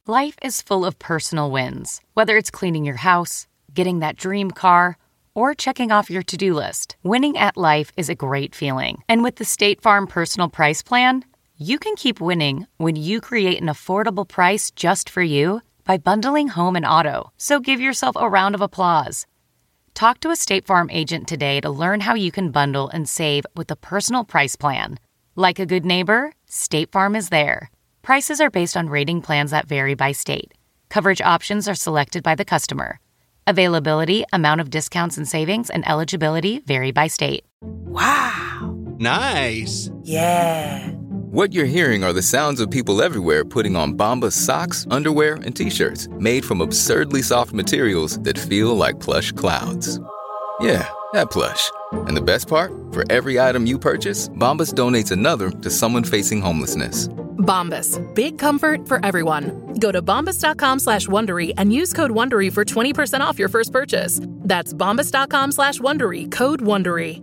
Life is full of personal wins, whether it's cleaning your house, getting that dream car, or checking off your to-do list. Winning at life is a great feeling. And with the State Farm Personal Price Plan, you can keep winning when you create an affordable price just for you by bundling home and auto. So give yourself a round of applause. Talk to a State Farm agent today to learn how you can bundle and save with the Personal Price Plan. Like a good neighbor, State Farm is there. Prices are based on rating plans that vary by state. Coverage options are selected by the customer. Availability, amount of discounts and savings, and eligibility vary by state. Wow. Nice. Yeah. What you're hearing are the sounds of people everywhere putting on Bombas socks, underwear, and T-shirts made from absurdly soft materials that feel like plush clouds. Yeah, that plush. And the best part? For every item you purchase, Bombas donates another to someone facing homelessness. Bombas. Big comfort for everyone. Go to bombas.com/Wondery and use code Wondery for 20% off your first purchase. That's bombas.com/Wondery. Code Wondery.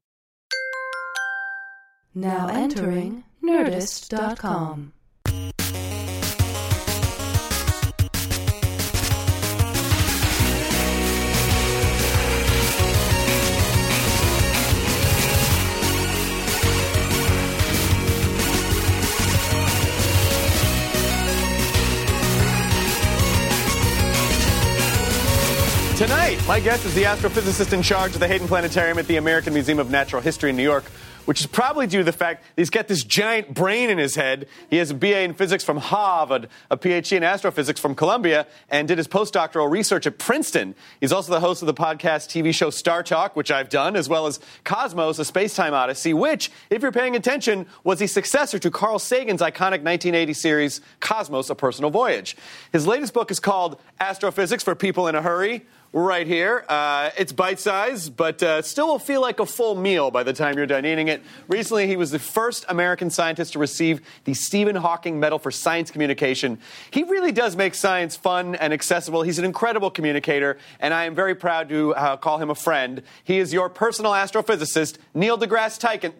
Now entering Nerdist.com. Tonight, my guest is the astrophysicist in charge of the Hayden Planetarium at the American Museum of Natural History in New York, which is probably due to the fact that he's got this giant brain in his head. He has a BA in physics from Harvard, a PhD in astrophysics from Columbia, and did his postdoctoral research at Princeton. He's also the host of the podcast TV show Star Talk, which I've done, as well as Cosmos, a Spacetime Odyssey, which, if you're paying attention, was the successor to Carl Sagan's iconic 1980 series Cosmos, A Personal Voyage. His latest book is called Astrophysics for People in a Hurry. Right here. It's bite-sized, but still will feel like a full meal by the time you're done eating it. Recently, he was the first American scientist to receive the Stephen Hawking Medal for Science Communication. He really does make science fun and accessible. He's an incredible communicator, and I am very proud to call him a friend. He is your personal astrophysicist, Neil deGrasse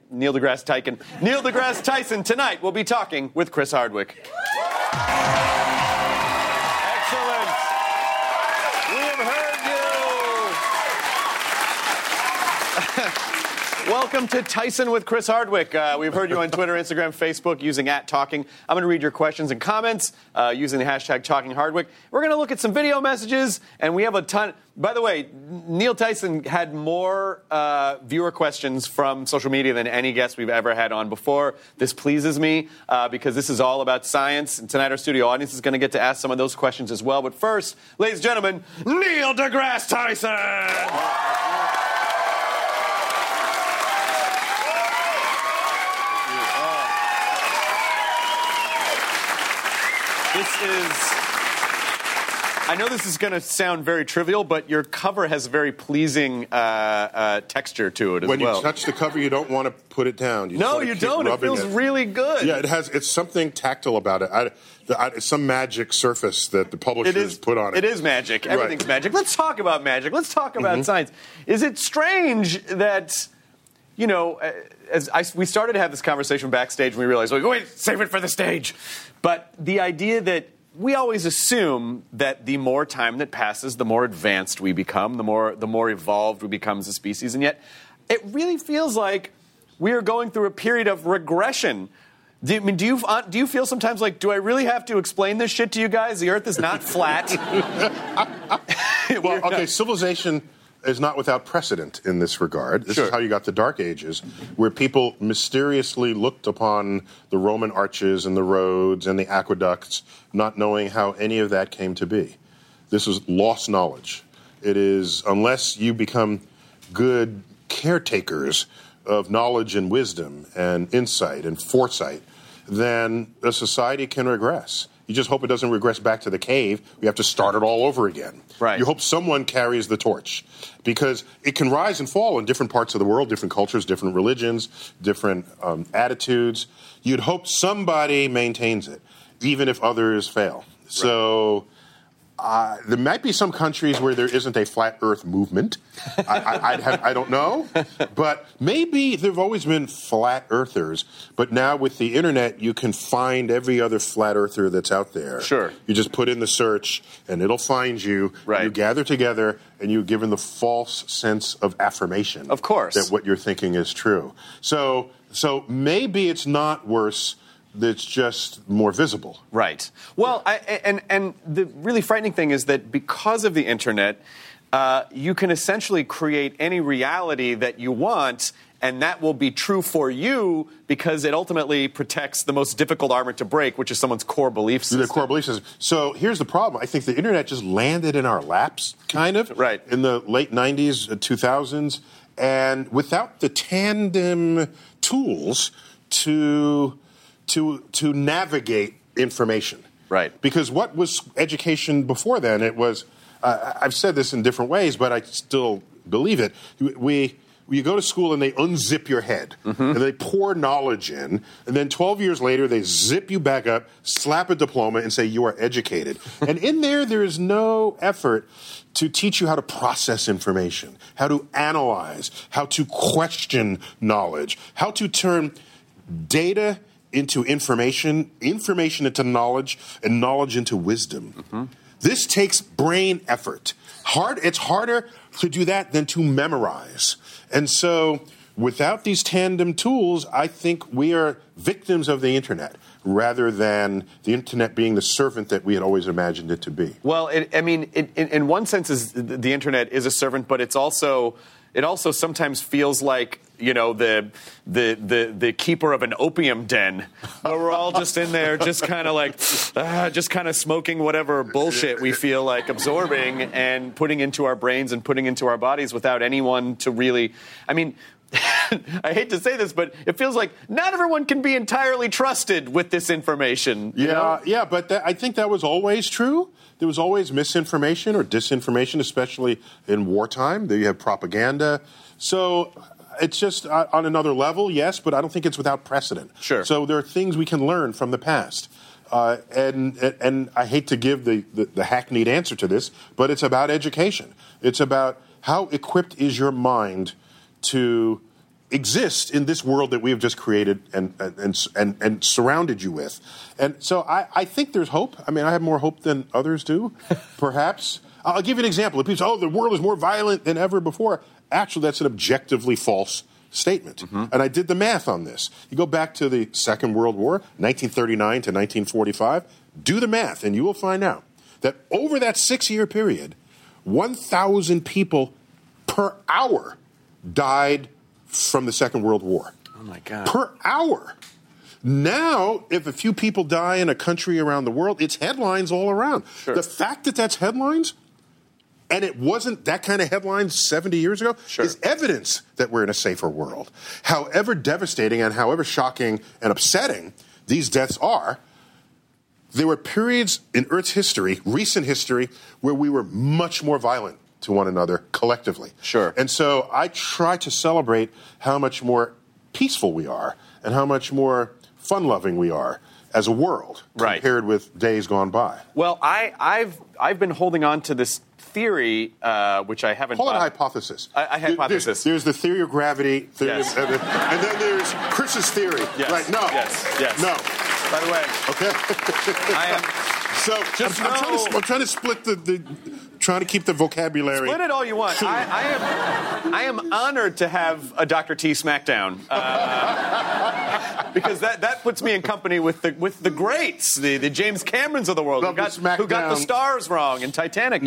Tyson. Tonight, we'll be talking with Chris Hardwick. Excellent. We have heard Welcome to Tyson with Chris Hardwick. We've heard you on Twitter, Instagram, Facebook using @Talking. I'm going to read your questions and comments using the hashtag #TalkingHardwick. We're going to look at some video messages, and we have a ton. By the way, Neil Tyson had more viewer questions from social media than any guest we've ever had on before. This pleases me because this is all about science. And tonight our studio audience is going to get to ask some of those questions as well. But first, ladies and gentlemen, Neil deGrasse Tyson! I know this is going to sound very trivial, but your cover has a very pleasing texture to it as well. When you touch the cover, you don't want to put it down. You don't. It feels really good. Yeah, it's something tactile about it. It's some magic surface that the publishers put on it. It is magic. Everything's magic. Let's talk about magic. Let's talk about science. Is it strange that, you know, we started to have this conversation backstage and we realized, wait, save it for the stage. But the idea that we always assume that the more time that passes, the more advanced we become, the more evolved we become as a species. And yet, it really feels like we are going through a period of regression. Do you feel sometimes like, do I really have to explain this shit to you guys? The Earth is not flat. Well, okay, civilization is not without precedent in this regard. This is how you got the Dark Ages, where people mysteriously looked upon the Roman arches and the roads and the aqueducts, not knowing how any of that came to be. This is lost knowledge. It is, unless you become good caretakers of knowledge and wisdom and insight and foresight, then a society can regress. You just hope it doesn't regress back to the cave. We have to start it all over again. Right. You hope someone carries the torch, because it can rise and fall in different parts of the world, different cultures, different religions, different attitudes. You'd hope somebody maintains it, even if others fail. Right. So There might be some countries where there isn't a flat Earth movement. I don't know. But maybe there have always been flat earthers. But now with the internet, you can find every other flat earther that's out there. Sure. You just put in the search, and it'll find you. Right. You gather together, and you're given the false sense of affirmation. Of course. That what you're thinking is true. So maybe it's not worse. That's just more visible. Right. Well, and the really frightening thing is that because of the internet, you can essentially create any reality that you want, and that will be true for you because it ultimately protects the most difficult armor to break, which is someone's core belief system. The core belief system. So here's the problem. I think the internet just landed in our laps, kind of, right, in the late 90s, 2000s, and without the tandem tools to navigate information. Right. Because what was education before then? It was, I've said this in different ways, but I still believe it. You go to school and they unzip your head, and they pour knowledge in, and then 12 years later they zip you back up, slap a diploma, and say you are educated. And in there is no effort to teach you how to process information, how to analyze, how to question knowledge, how to turn data into information into knowledge, and knowledge into wisdom. This takes brain effort. It's harder to do that than to memorize. And so without these tandem tools, I think we are victims of the internet rather than the internet being the servant that we had always imagined it to be. Well, in one sense, the internet is a servant, but it also sometimes feels like, you know, the keeper of an opium den, where we're all just in there, just kind of smoking whatever bullshit we feel like absorbing and putting into our brains and putting into our bodies without anyone to really. I mean, I hate to say this, but it feels like not everyone can be entirely trusted with this information. Yeah, but I think that was always true. There was always misinformation or disinformation, especially in wartime. There you have propaganda. So it's just on another level, yes, but I don't think it's without precedent. Sure. So there are things we can learn from the past. And I hate to give the hackneyed answer to this, but it's about education. It's about how equipped is your mind to exist in this world that we have just created and surrounded you with. And so I think there's hope. I mean, I have more hope than others do, perhaps. I'll give you an example. If people say, the world is more violent than ever before, actually, that's an objectively false statement. And I did the math on this. You go back to the Second World War, 1939 to 1945, do the math, and you will find out that over that 6-year period, 1,000 people per hour died from the Second World War. Oh, my God. Per hour. Now, if a few people die in a country around the world, it's headlines all around. Sure. The fact that that's headlines, and it wasn't that kind of headlines 70 years ago, is evidence that we're in a safer world. However devastating and however shocking and upsetting these deaths are, there were periods in Earth's history, recent history, where we were much more violent to one another collectively. Sure. And so I try to celebrate how much more peaceful we are and how much more fun-loving we are as a world compared with days gone by. Well, I've been holding on to this theory, which I haven't. Call it a hypothesis. A hypothesis. There's the theory of gravity, and then there's Chris's theory. Yes. Right? No. Yes. No. By the way, okay. I am. So I'm trying to split trying to keep the vocabulary. Split it all you want. I am honored to have a Dr. T Smackdown because that puts me in company with the greats, the James Camerons of the world who got the stars wrong in Titanic.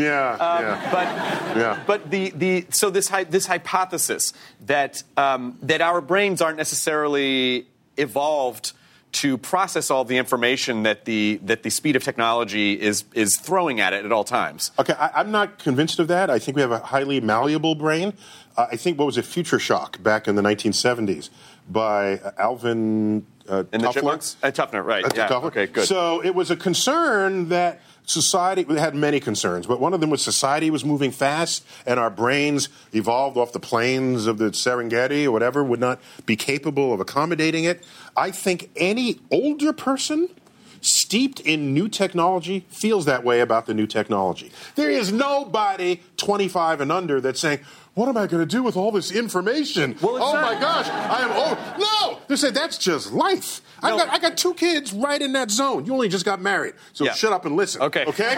But this hypothesis that our brains aren't necessarily evolved to process all the information that the speed of technology is throwing at it at all times. Okay, I'm not convinced of that. I think we have a highly malleable brain. I think, what was it, Future Shock back in the 1970s by Alvin and the Chipmunks? Tuffner, right. Yeah. Tuffner. Okay, good. So it was a concern that society had many concerns, but one of them was society was moving fast and our brains evolved off the plains of the Serengeti or whatever would not be capable of accommodating it. I think any older person steeped in new technology feels that way about the new technology. There is nobody 25 and under that's saying, what am I going to do with all this information? Well, my gosh, I am old. No! They say, that's just life. No. I got 2 kids right in that zone. You only just got married. So shut up and listen. Okay. Okay?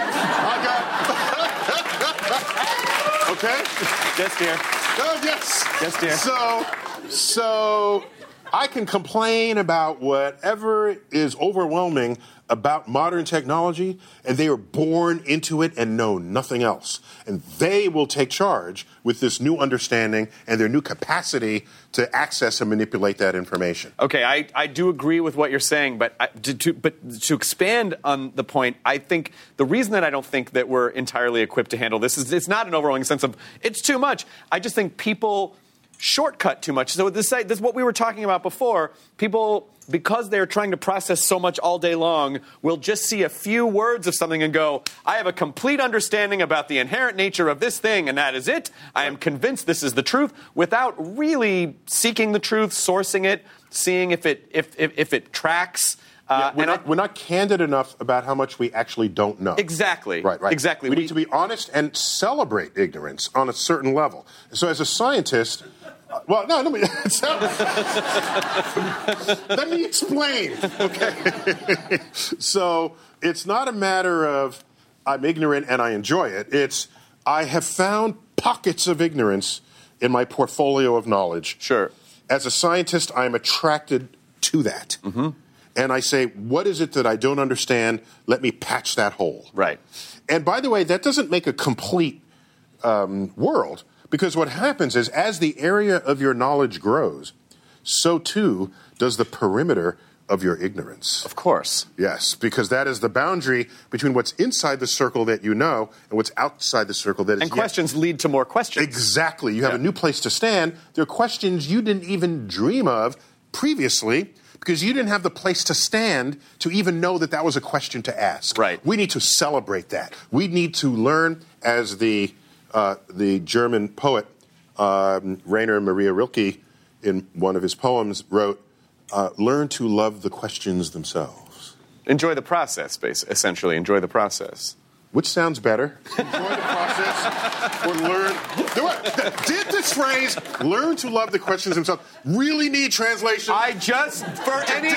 Okay? Yes, dear. Oh, yes. Yes, dear. So I can complain about whatever is overwhelming about modern technology, and they are born into it and know nothing else. And they will take charge with this new understanding and their new capacity to access and manipulate that information. Okay, I do agree with what you're saying, but to expand on the point, I think the reason that I don't think that we're entirely equipped to handle this is it's not an overwhelming sense of it's too much. I just think people shortcut too much. So this is what we were talking about before. People, because they're trying to process so much all day long, will just see a few words of something and go, I have a complete understanding about the inherent nature of this thing, and that is it. I am convinced this is the truth, without really seeking the truth, sourcing it, seeing if it tracks. We're not candid enough about how much we actually don't know. Exactly. Right. Exactly. We need to be honest and celebrate ignorance on a certain level. So as a scientist... Well, no, let me explain. Okay. So it's not a matter of I'm ignorant and I enjoy it. It's I have found pockets of ignorance in my portfolio of knowledge. Sure. As a scientist, I'm attracted to that. Mm-hmm. And I say, what is it that I don't understand? Let me patch that hole. Right. And by the way, that doesn't make a complete world. Because what happens is, as the area of your knowledge grows, so too does the perimeter of your ignorance. Of course. Yes, because that is the boundary between what's inside the circle that you know and what's outside the circle that is And questions lead to more questions. Exactly. You have a new place to stand. There are questions you didn't even dream of previously because you didn't have the place to stand to even know that that was a question to ask. Right. We need to celebrate that. We need to learn, as the German poet Rainer Maria Rilke, in one of his poems, wrote, learn to love the questions themselves. Enjoy the process, basically. Essentially, enjoy the process. Which sounds better? Enjoy the process or learn... Did this phrase, learn to love the questions themselves, really need translation? I just, for any...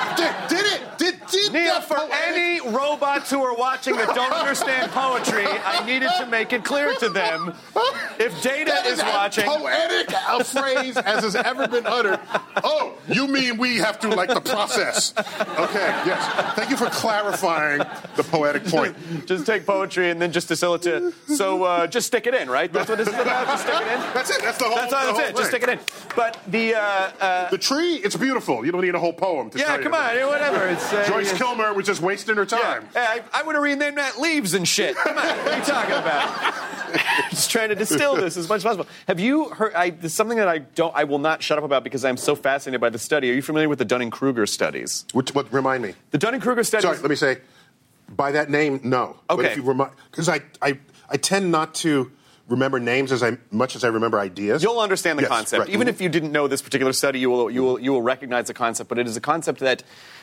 Did Neil, for any robots who are watching that don't understand poetry, I needed to make it clear to them. If Data is watching... poetic a phrase as has ever been uttered. Oh, you mean we have to like the process. Okay, yes. Thank you for clarifying the poetic point. Just take poetry and then just distill it to... So just stick it in, right? That's what this is about? Just stick it in? That's it. That's the whole That's it. thing. Just stick it in. But the tree, it's beautiful. You don't need a whole poem to tell you. Yeah, come on. Whatever. It's, Joyce Kilmer was just wasting her time. Yeah, I would have renamed that Leaves and shit. Come on. What are you talking about? Just trying to distill this as much as possible. Have you heard... There's something that I will not shut up about because I'm so fascinated by the study. Are you familiar with the Dunning-Kruger studies? What remind me? The Dunning-Kruger studies... Sorry, let me say... By that name, no. Okay. But if you remind, because I tend not to remember names as much as I remember ideas. You'll understand the Yes, concept. right. Even if you didn't know this particular study, you will recognize the concept. But it is a concept that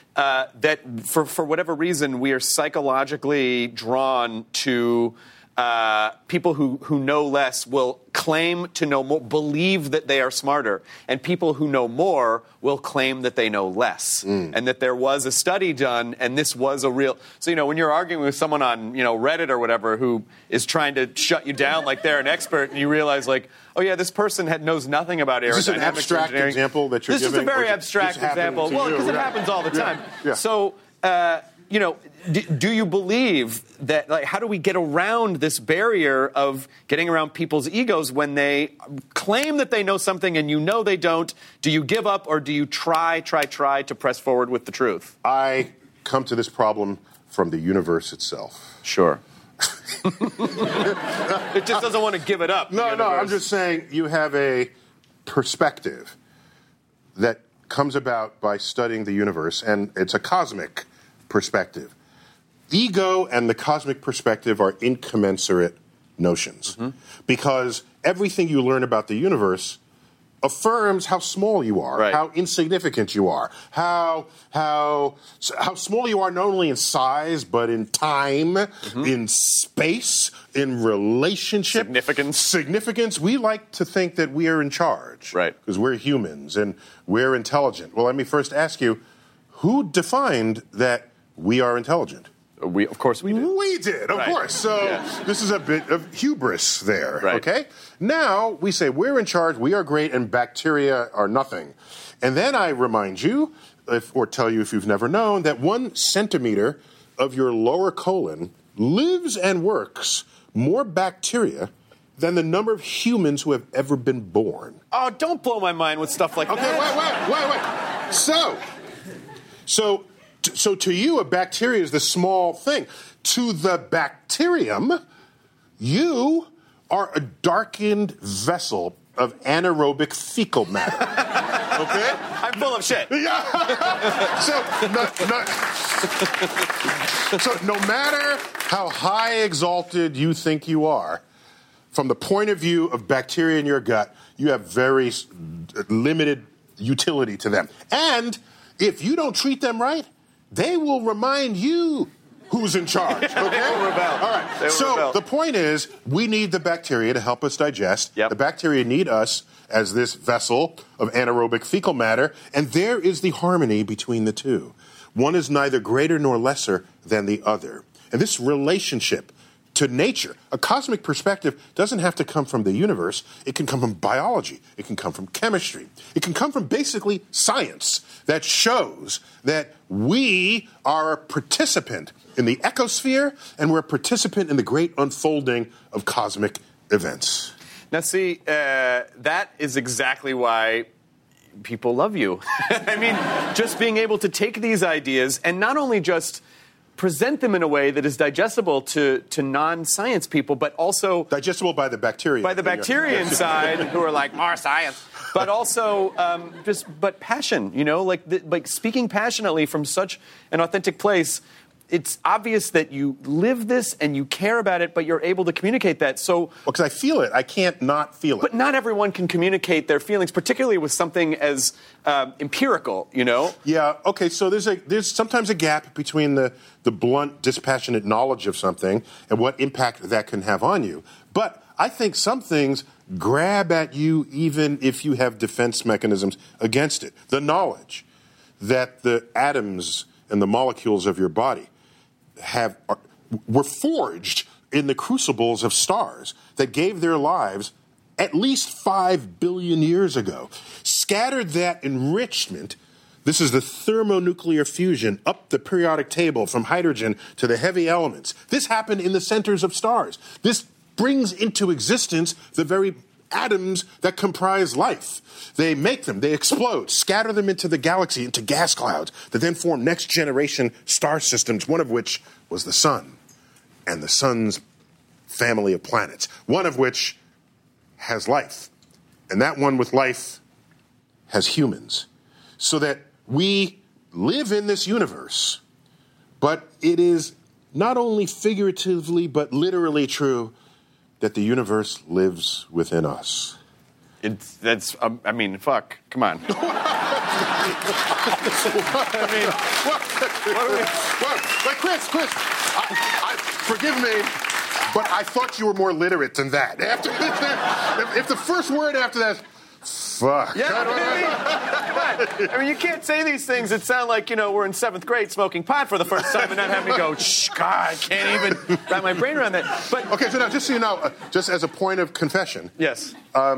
for whatever reason we are psychologically drawn to. People who know less will claim to know more, believe that they are smarter, and people who know more will claim that they know less, and that there was a study done, and this was a real... So, when you're arguing with someone on, Reddit or whatever who is trying to shut you down like they're an expert, and you realize, like, oh, yeah, this person knows nothing about aerodynamics. Is this an abstract example that you're giving? This is a very abstract example. Well, because it happens all the time. Yeah. So... do you believe that, how do we get around this barrier of getting around people's egos when they claim that they know something and they don't? Do you give up or do you try to press forward with the truth? I come to this problem from the universe itself. Sure. It just doesn't want to give it up. No, I'm just saying you have a perspective that comes about by studying the universe, and it's a cosmic perspective. Ego and the cosmic perspective are incommensurate notions because everything you learn about the universe affirms how small you are, Right. how insignificant you are, how small you are not only in size but in time, in space, in relationship, significance. We like to think that we are in charge, right? Because we're humans and we're intelligent. Well, let me first ask you, who defined that we are intelligent? Of course we did. We did, of course. So this is a bit of hubris there, okay? Now we say we're in charge, we are great, and bacteria are nothing. And then I remind you, or tell you if you've never known, that 1 centimeter of your lower colon lives and works more bacteria than the number of humans who have ever been born. Oh, don't blow my mind with stuff like that. Okay, wait. So to you, a bacteria is the small thing. To the bacterium, you are a darkened vessel of anaerobic fecal matter. Okay? I'm full of shit. So no matter how high exalted you think you are, from the point of view of bacteria in your gut, you have very limited utility to them. And if you don't treat them right, they will remind you who's in charge, okay? They will rebel. All right. So the point is, we need the bacteria to help us digest. The bacteria need us as this vessel of anaerobic fecal matter, and there is the harmony between the two. One is neither greater nor lesser than the other. And this relationship to nature, a cosmic perspective, doesn't have to come from the universe. It can come from biology. It can come from chemistry. It can come from basically science that shows that we are a participant in the ecosphere and we're a participant in the great unfolding of cosmic events. Now, see, that is exactly why people love you. I mean, just being able to take these ideas and not only just present them in a way that is digestible to non-science people, but also digestible by the bacteria. By the bacteria inside, who are like, more science. But also, but passion, like speaking passionately from such an authentic place. It's obvious that you live this and you care about it, but you're able to communicate that. So, because I feel it, I can't not feel it. But not everyone can communicate their feelings, particularly with something as empirical, Yeah. Okay. So there's sometimes a gap between the blunt, dispassionate knowledge of something and what impact that can have on you. But I think some things grab at you even if you have defense mechanisms against it. The knowledge that the atoms and the molecules of your body were forged in the crucibles of stars that gave their lives at least 5 billion years ago. Scattered that enrichment, this is the thermonuclear fusion up the periodic table from hydrogen to the heavy elements. This happened in the centers of stars. This brings into existence the very atoms that comprise life. They make them, they explode, scatter them into the galaxy, into gas clouds that then form next generation star systems, one of which was the sun and the sun's family of planets, one of which has life. And that one with life has humans. So that we live in this universe, but it is not only figuratively but literally true that the universe lives within us. I mean, fuck. Come on. Chris, forgive me, but I thought you were more literate than that. If the first word after that is fuck. Yeah, I mean, you can't say these things that sound like, we're in 7th grade smoking pot for the first time and not having to go, shh, God, I can't even wrap my brain around that. But okay, so now, just so you know, just as a point of confession. Yes.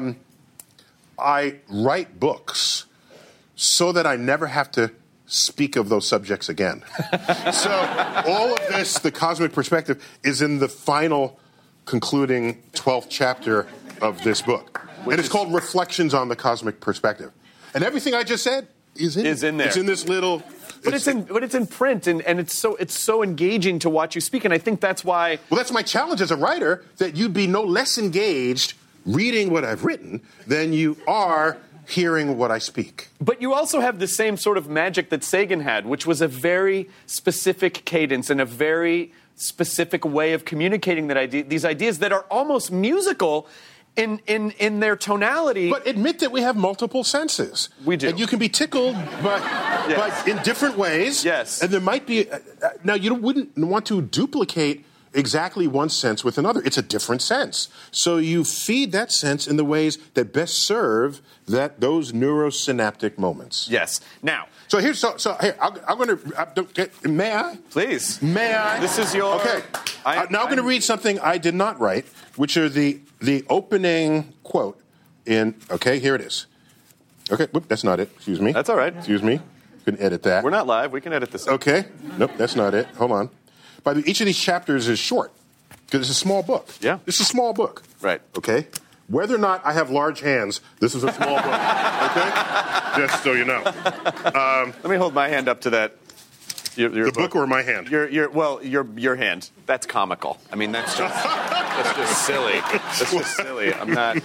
I write books so that I never have to speak of those subjects again. So all of this, the cosmic perspective, is in the final concluding 12th chapter of this book. And it's called Reflections on the Cosmic Perspective. And everything I just said is in there. It's in this little... But it's in print, and it's so engaging to watch you speak, and I think that's why... Well, that's my challenge as a writer, that you'd be no less engaged reading what I've written than you are hearing what I speak. But you also have the same sort of magic that Sagan had, which was a very specific cadence and a very specific way of communicating these ideas that are almost musical. in their tonality. But admit that we have multiple senses. We do. And you can be tickled but in different ways. Yes. And there might be... now, you wouldn't want to duplicate exactly one sense with another. It's a different sense. So you feed that sense in the ways that best serve those neurosynaptic moments. Yes. Now... So here, I'm going to... May I? Please. May I? This is your... Okay. Now I'm going to read something I did not write, which are the opening quote in... Okay, here it is. Okay, whoop, that's not it. Excuse me. That's all right. Excuse me. You can edit that. We're not live. We can edit this. Okay. Nope, that's not it. Hold on. Each of these chapters is short, because it's a small book. Yeah. It's a small book. Right. Okay? Whether or not I have large hands, this is a small book. Okay? Just so you know. Let me hold my hand up to that. Your book or my hand? Your hand. That's comical. I mean, that's just silly. That's just silly. Not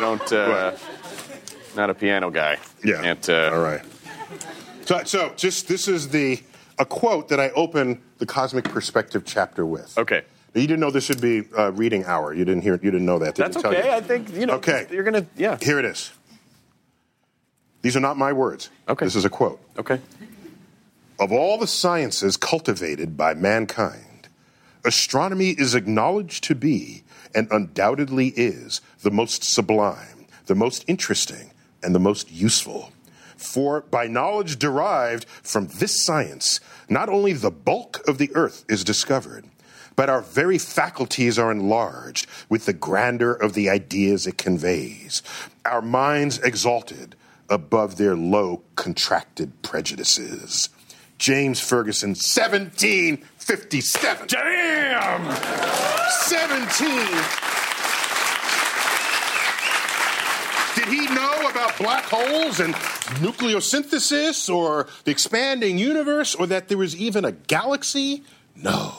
a piano guy. Yeah. All right. So this is a quote that I open the Cosmic Perspective chapter with. Okay. You didn't know this should be reading hour. You didn't know that. That's okay. I think, Okay. You're going to, yeah. Here it is. These are not my words. Okay. This is a quote. Okay. Of all the sciences cultivated by mankind, astronomy is acknowledged to be, and undoubtedly is, the most sublime, the most interesting, and the most useful. For by knowledge derived from this science, not only the bulk of the earth is discovered, but our very faculties are enlarged with the grandeur of the ideas it conveys, our minds exalted above their low, contracted prejudices. James Ferguson, 1757. Damn! 17. Did he know about black holes and nucleosynthesis or the expanding universe or that there was even a galaxy? No.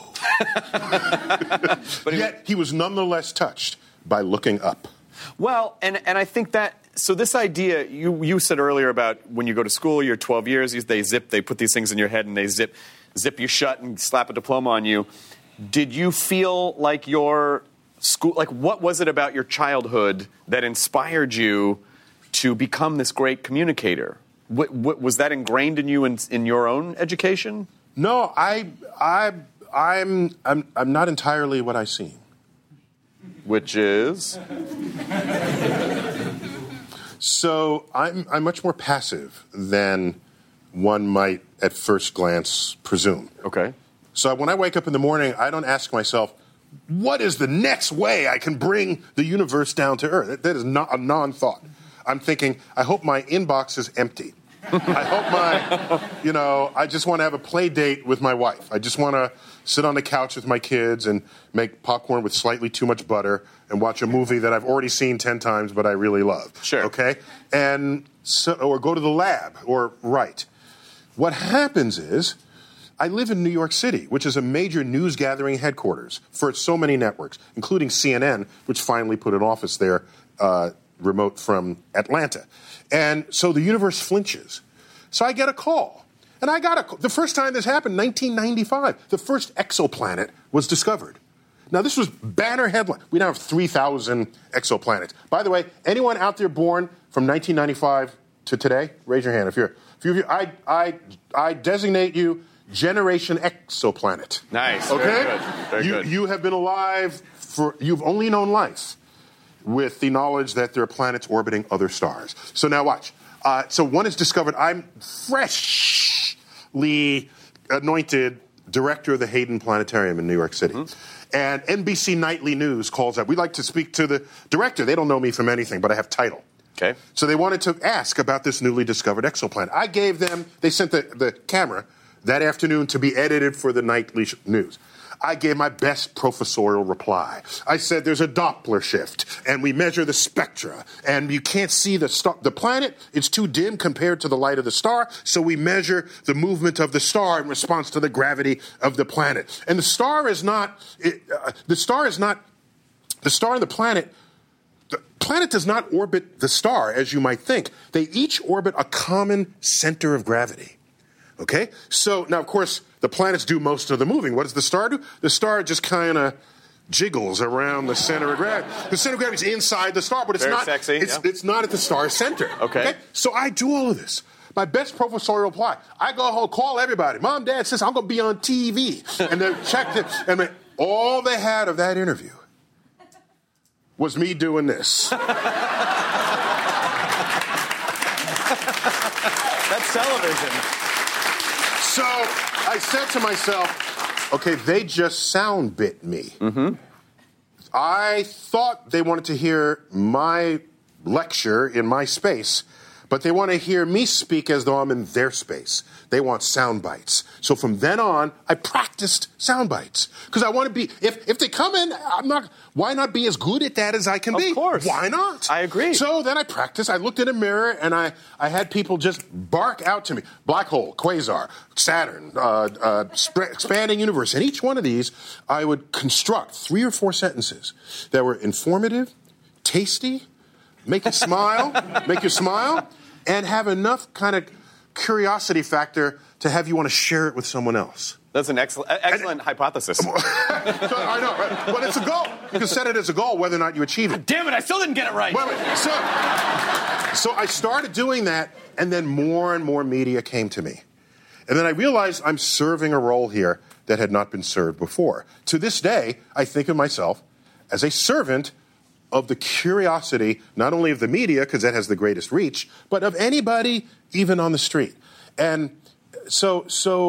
But yet he was nonetheless touched by looking up. Well, and I think that, so this idea, you said earlier about when you go to school, you're 12 years, they put these things in your head and they zip you shut and slap a diploma on you. Did you feel like your school, like what was it about your childhood that inspired you to become this great communicator? What was that ingrained in you in your own education? No, I'm not entirely what I seem. Which is? So I'm much more passive than one might at first glance presume. Okay. So when I wake up in the morning, I don't ask myself, what is the next way I can bring the universe down to earth? That is not a non-thought. I'm thinking, I hope my inbox is empty. I hope I just want to have a play date with my wife. I just want to sit on the couch with my kids and make popcorn with slightly too much butter and watch a movie that I've already seen 10 times but I really love. Sure. Okay? And or go to the lab or write. What happens is I live in New York City, which is a major news gathering headquarters for so many networks, including CNN, which finally put an office there remote from Atlanta. And so the universe flinches. So I get a call. And the first time this happened, 1995, the first exoplanet was discovered. Now, this was banner headline. We now have 3,000 exoplanets. By the way, anyone out there born from 1995 to today, raise your hand. I designate you Generation Exoplanet. Nice. Okay? Very good. Very good. You have been alive you've only known life with the knowledge that there are planets orbiting other stars. So now watch. So one is discovered. I'm freshly anointed director of the Hayden Planetarium in New York City. Mm-hmm. And NBC Nightly News calls up. We'd like to speak to the director. They don't know me from anything, but I have title. Okay. So they wanted to ask about this newly discovered exoplanet. They sent the camera that afternoon to be edited for the Nightly News. I gave my best professorial reply. I said there's a Doppler shift, and we measure the spectra, and you can't see the planet. It's too dim compared to the light of the star, so we measure the movement of the star in response to the gravity of the planet. And the star and the planet. The planet does not orbit the star, as you might think. They each orbit a common center of gravity. Okay? So, now, of course, the planets do most of the moving. What does the star do? The star just kind of jiggles around the center of gravity. The center of gravity is inside the star, but it's Very not sexy, it's not at the star center. Okay. So I do all of this. My best professorial reply. I go home, call everybody. Mom, Dad, Sis, I'm going to be on TV. And they check this. And all they had of that interview was me doing this. That's television. So I said to myself, okay, they just sound bit me. Mm-hmm. I thought they wanted to hear my lecture in my space, but they want to hear me speak as though I'm in their space. They want sound bites. So from then on, I practiced sound bites. Because I want to be, if they come in, why not be as good at that as I can be? Of course. Why not? I agree. So then I practiced. I looked in a mirror and I had people just bark out to me. Black hole, quasar, Saturn, expanding universe. And each one of these, I would construct 3 or 4 sentences that were informative, tasty, make you smile, and have enough kind of curiosity factor to have you want to share it with someone else. That's an excellent hypothesis. So, I know, right? But it's a goal. You can set it as a goal whether or not you achieve it. Damn it, I still didn't get it right. Wait. So I started doing that, and then more and more media came to me. And then I realized I'm serving a role here that had not been served before. To this day, I think of myself as a servant of the curiosity, not only of the media, because that has the greatest reach, but of anybody, even on the street. And so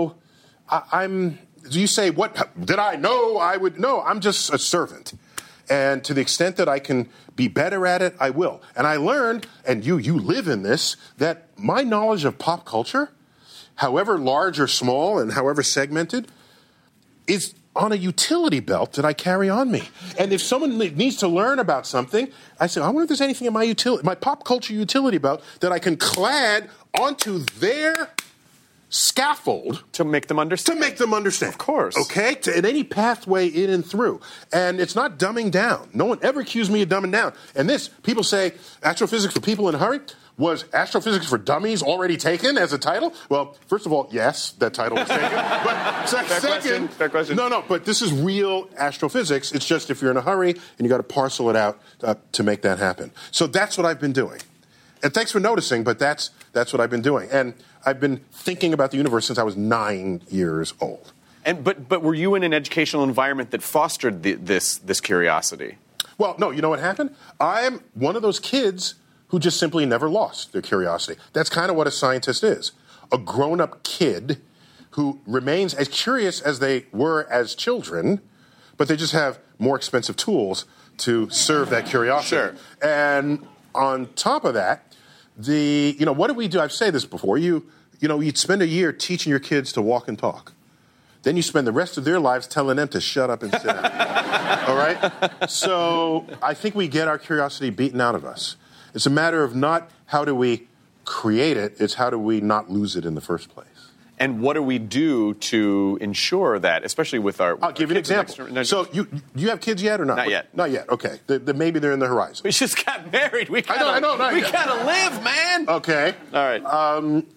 you say, what did I know I would know? I'm just a servant. And to the extent that I can be better at it, I will. And I learned, and you live in this, that my knowledge of pop culture, however large or small and however segmented, is on a utility belt that I carry on me. And if someone needs to learn about something, I say, I wonder if there's anything in my pop culture utility belt that I can clad onto their scaffold. To make them understand. Of course. Okay? In any pathway in and through. And it's not dumbing down. No one ever accused me of dumbing down. And people say, astrophysics for people in a hurry. Was Astrophysics for Dummies already taken as a title? Well, first of all, yes, that title was taken. But Fair question. No, but this is real astrophysics. It's just if you're in a hurry and you got to parcel it out to make that happen. So that's what I've been doing. And thanks for noticing, but that's what I've been doing. And I've been thinking about the universe since I was 9 years old. But were you in an educational environment that fostered this curiosity? Well, no, you know what happened? I'm one of those kids who just simply never lost their curiosity. That's kind of what a scientist is. A grown-up kid who remains as curious as they were as children, but they just have more expensive tools to serve that curiosity. Sure. And on top of that, what do we do? I've said this before. You'd spend a year teaching your kids to walk and talk. Then you spend the rest of their lives telling them to shut up and sit down. All right? So I think we get our curiosity beaten out of us. It's a matter of not how do we create it, it's how do we not lose it in the first place. And what do we do to ensure that, especially with our... I'll give you an example. So you have kids yet or not? Not yet. Not yet, okay. Maybe they're in the horizon. We just got married. We gotta live, man. Okay. All right.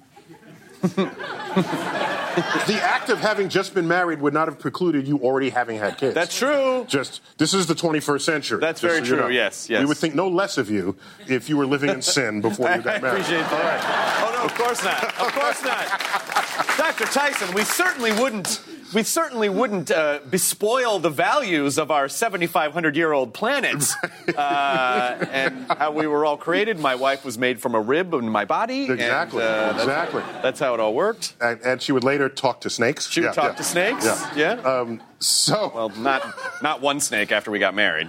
The act of having just been married would not have precluded you already having had kids. That's true. This is the 21st century. That's very true, you know. yes. We would think no less of you if you were living in sin before you got married. I appreciate that. Oh, no, of course not. Of course not. Dr. Tyson, we certainly wouldn't bespoil the values of our 7,500-year-old planet and how we were all created. My wife was made from a rib in my body. Exactly. Exactly. That's how it all worked. And she would later talk to snakes. She would talk to snakes? Yeah. Well, not one snake after we got married.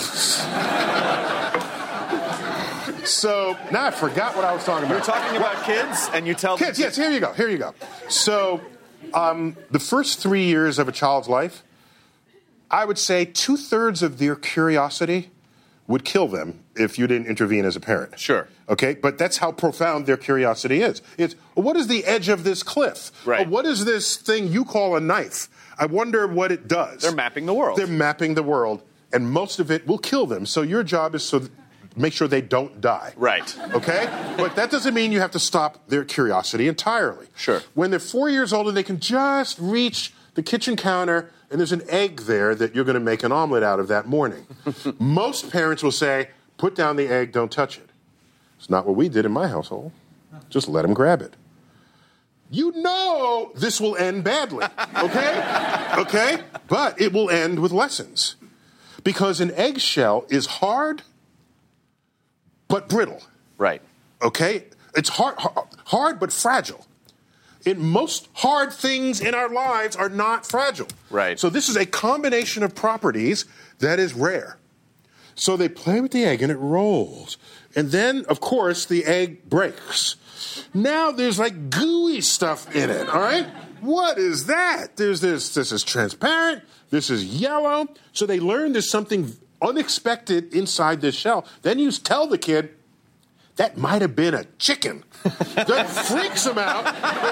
So now I forgot what I was talking about. You're talking about kids, and you tell kids. Yes, here you go. So the first 3 years of a child's life, I would say 2/3 of their curiosity would kill them if you didn't intervene as a parent. Sure. Okay, but that's how profound their curiosity is. It's, what is the edge of this cliff? Right. What is this thing you call a knife? I wonder what it does. They're mapping the world. And most of it will kill them. So your job is to make sure they don't die. Right. Okay? But that doesn't mean you have to stop their curiosity entirely. Sure. When they're 4 years old and they can just reach the kitchen counter and there's an egg there that you're going to make an omelet out of that morning. Most parents will say, put down the egg, don't touch it. It's not what we did in my household. Just let him grab it. You know this will end badly, okay? Okay? But it will end with lessons. Because an eggshell is hard, but brittle. Right. Okay? It's hard but fragile. Most hard things in our lives are not fragile. Right. So this is a combination of properties that is rare. So they play with the egg and it rolls. And then, of course, the egg breaks. Now there's like gooey stuff in it, all right? What is that? This is transparent. This is yellow. So they learn there's something unexpected inside this shell. Then you tell the kid, that might have been a chicken. That freaks them out.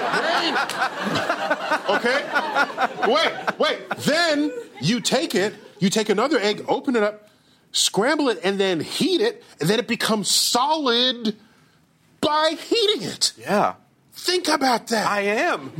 Okay? Wait. Then you take another egg, open it up, scramble it, and then heat it, and then it becomes solid by heating it. Yeah. Think about that. I am.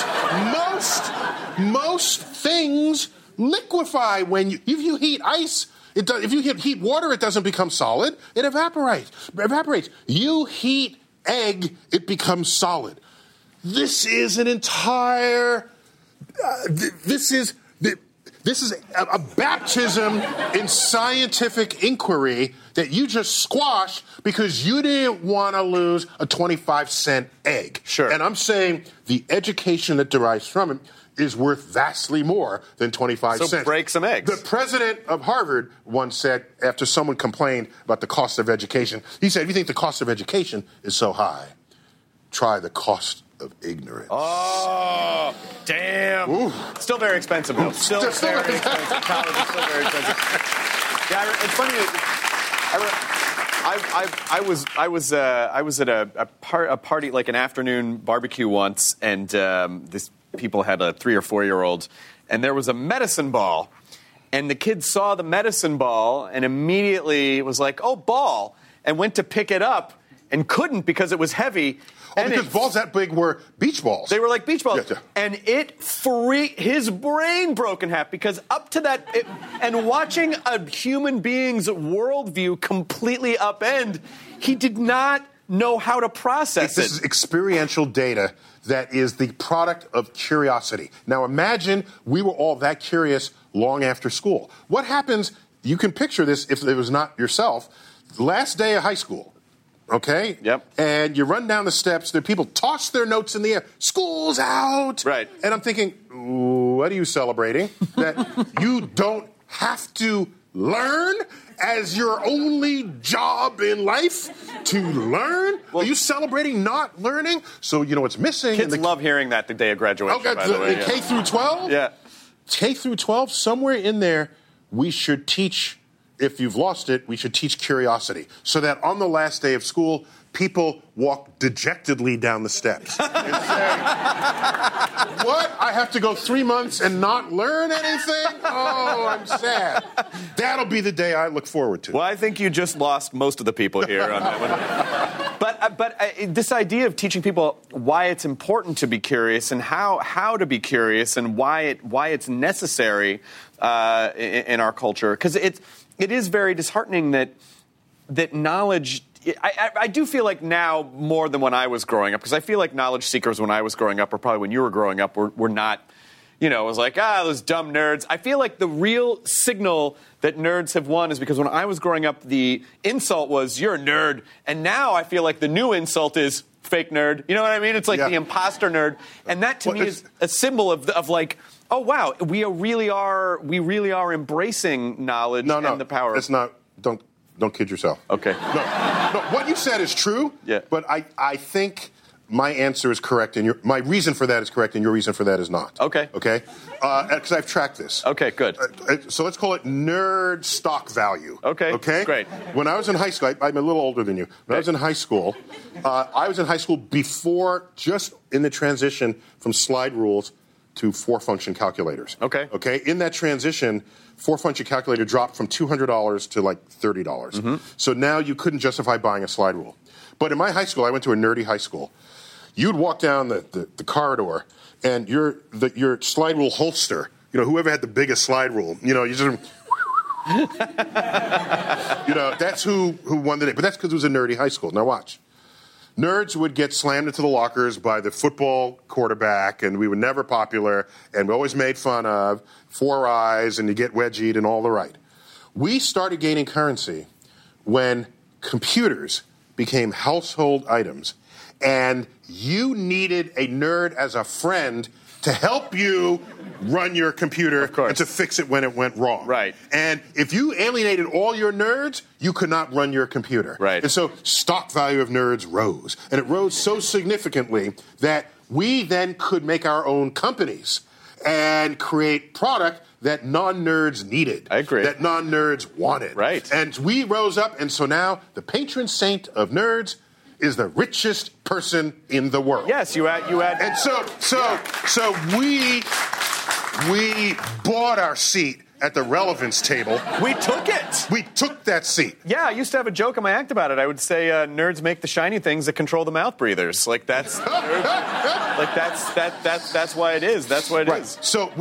Most things liquefy when if you heat ice. If you heat water, it doesn't become solid. It evaporates. You heat egg, it becomes solid. This is an entire. This is a baptism in scientific inquiry that you just squashed because you didn't want to lose a 25-cent egg. Sure. And I'm saying the education that derives from it is worth vastly more than 25 cents. So break some eggs. The president of Harvard once said, after someone complained about the cost of education, he said, if you think the cost of education is so high, try the cost of ignorance. Oh, damn. Ooh. Still very expensive, though. Still very expensive. College is still very expensive. Yeah, it's funny. I was at a party, like an afternoon barbecue once, and this people had a 3 or 4 year old, and there was a medicine ball, and the kid saw the medicine ball and immediately was like, "Oh, ball," and went to pick it up and couldn't because it was heavy. Oh, because balls that big were beach balls. They were like beach balls. Yeah. And his brain broke in half because up to that, and watching a human being's worldview completely upend, he did not know how to process it. This is experiential data that is the product of curiosity. Now imagine we were all that curious long after school. What happens, you can picture this if it was not yourself, last day of high school. Okay? Yep. And you run down the steps, there people toss their notes in the air. School's out! Right. And I'm thinking, what are you celebrating? That you don't have to learn as your only job in life to learn? Well, are you celebrating not learning? So you know what's missing. Kids love hearing that the day of graduation, by the way. K through 12? Yeah. K through 12, somewhere in there, we should teach, if you've lost it, we should teach curiosity. So that on the last day of school, people walk dejectedly down the steps and say, what? I have to go 3 months and not learn anything? Oh, I'm sad. That'll be the day I look forward to. Well, I think you just lost most of the people here on that one. But this idea of teaching people why it's important to be curious and how to be curious and why it's necessary in our culture, because it is very disheartening that knowledge. I do feel like now more than when I was growing up, because I feel like knowledge seekers when I was growing up, or probably when you were growing up, were not, it was like, those dumb nerds. I feel like the real signal that nerds have won is because when I was growing up, the insult was, you're a nerd. And now I feel like the new insult is fake nerd. You know what I mean? It's like the imposter nerd. And that to me is a symbol of like, oh, wow, we really are embracing knowledge and the power. It's not, don't kid yourself. Okay. No, what you said is true, but I think my answer is correct, and my reason for that is correct, and your reason for that is not. Okay. Okay? Because I've tracked this. Okay, good. So let's call it nerd stock value. Okay. Okay? Great. When I was in high school, I'm a little older than you. When I was in high school, before, just in the transition from slide rules to four-function calculators. Okay. Okay? In that transition, four-function calculator dropped from $200 to like $30. Mm-hmm. So now you couldn't justify buying a slide rule. But in my high school, I went to a nerdy high school. You'd walk down the corridor, and your slide rule holster whoever had the biggest slide rule, you just, that's who won the day. But that's because it was a nerdy high school. Now watch. Nerds would get slammed into the lockers by the football quarterback, and we were never popular, and we always made fun of, 4 eyes, and you get wedgied and all the right. We started gaining currency when computers became household items, and you needed a nerd as a friend to help you run your computer and to fix it when it went wrong. Right. And if you alienated all your nerds, you could not run your computer. Right. And so stock value of nerds rose. And it rose so significantly that we then could make our own companies and create product that non-nerds needed. I agree. That non-nerds wanted. Right. And we rose up, and so now the patron saint of nerds is the richest person in the world. Yes, you add. And so we bought our seat at the relevance table. We took it. We took that seat. Yeah, I used to have a joke in my act about it. I would say nerds make the shiny things that control the mouth breathers. Like that's that's why it is. That's what it is.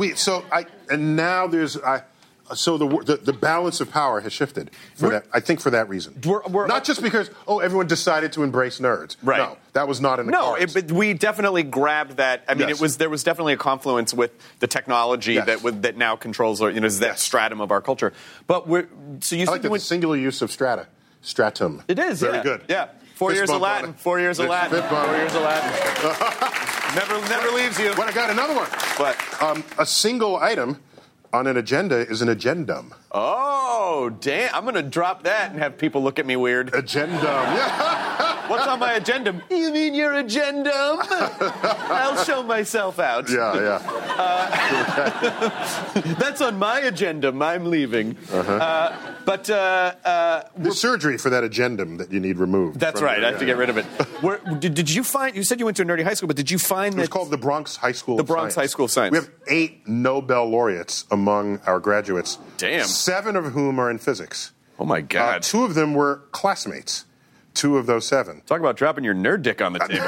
So the balance of power has shifted for that. I think for that reason. Not just because everyone decided to embrace nerds. Right. No, that was not in the cards. No, we definitely grabbed that. I mean, there was definitely a confluence with the technology that now controls that stratum of our culture. But I like the singular use of strata, stratum. It is very good. Yeah. 4 years of Latin. 4 years of Latin. 4 years of Latin. Never leaves you. Well, I got another one. What? A single item on an agenda is an agendum. Oh, damn. I'm going to drop that and have people look at me weird. Agendum. Yeah. What's on my agenda? You mean your agendum? I'll show myself out. Yeah. That's on my agenda. I'm leaving. But there's surgery for that agendum that you need removed. That's right. I have to get rid of it. Did you find? You said you went to a nerdy high school, but did you find that it's called the Bronx High School? The Bronx High School of Science. We have 8 Nobel laureates among our graduates. Damn. 7 of whom are in physics. Oh my God. 2 of them were classmates. 2 of those 7. Talk about dropping your nerd dick on the table.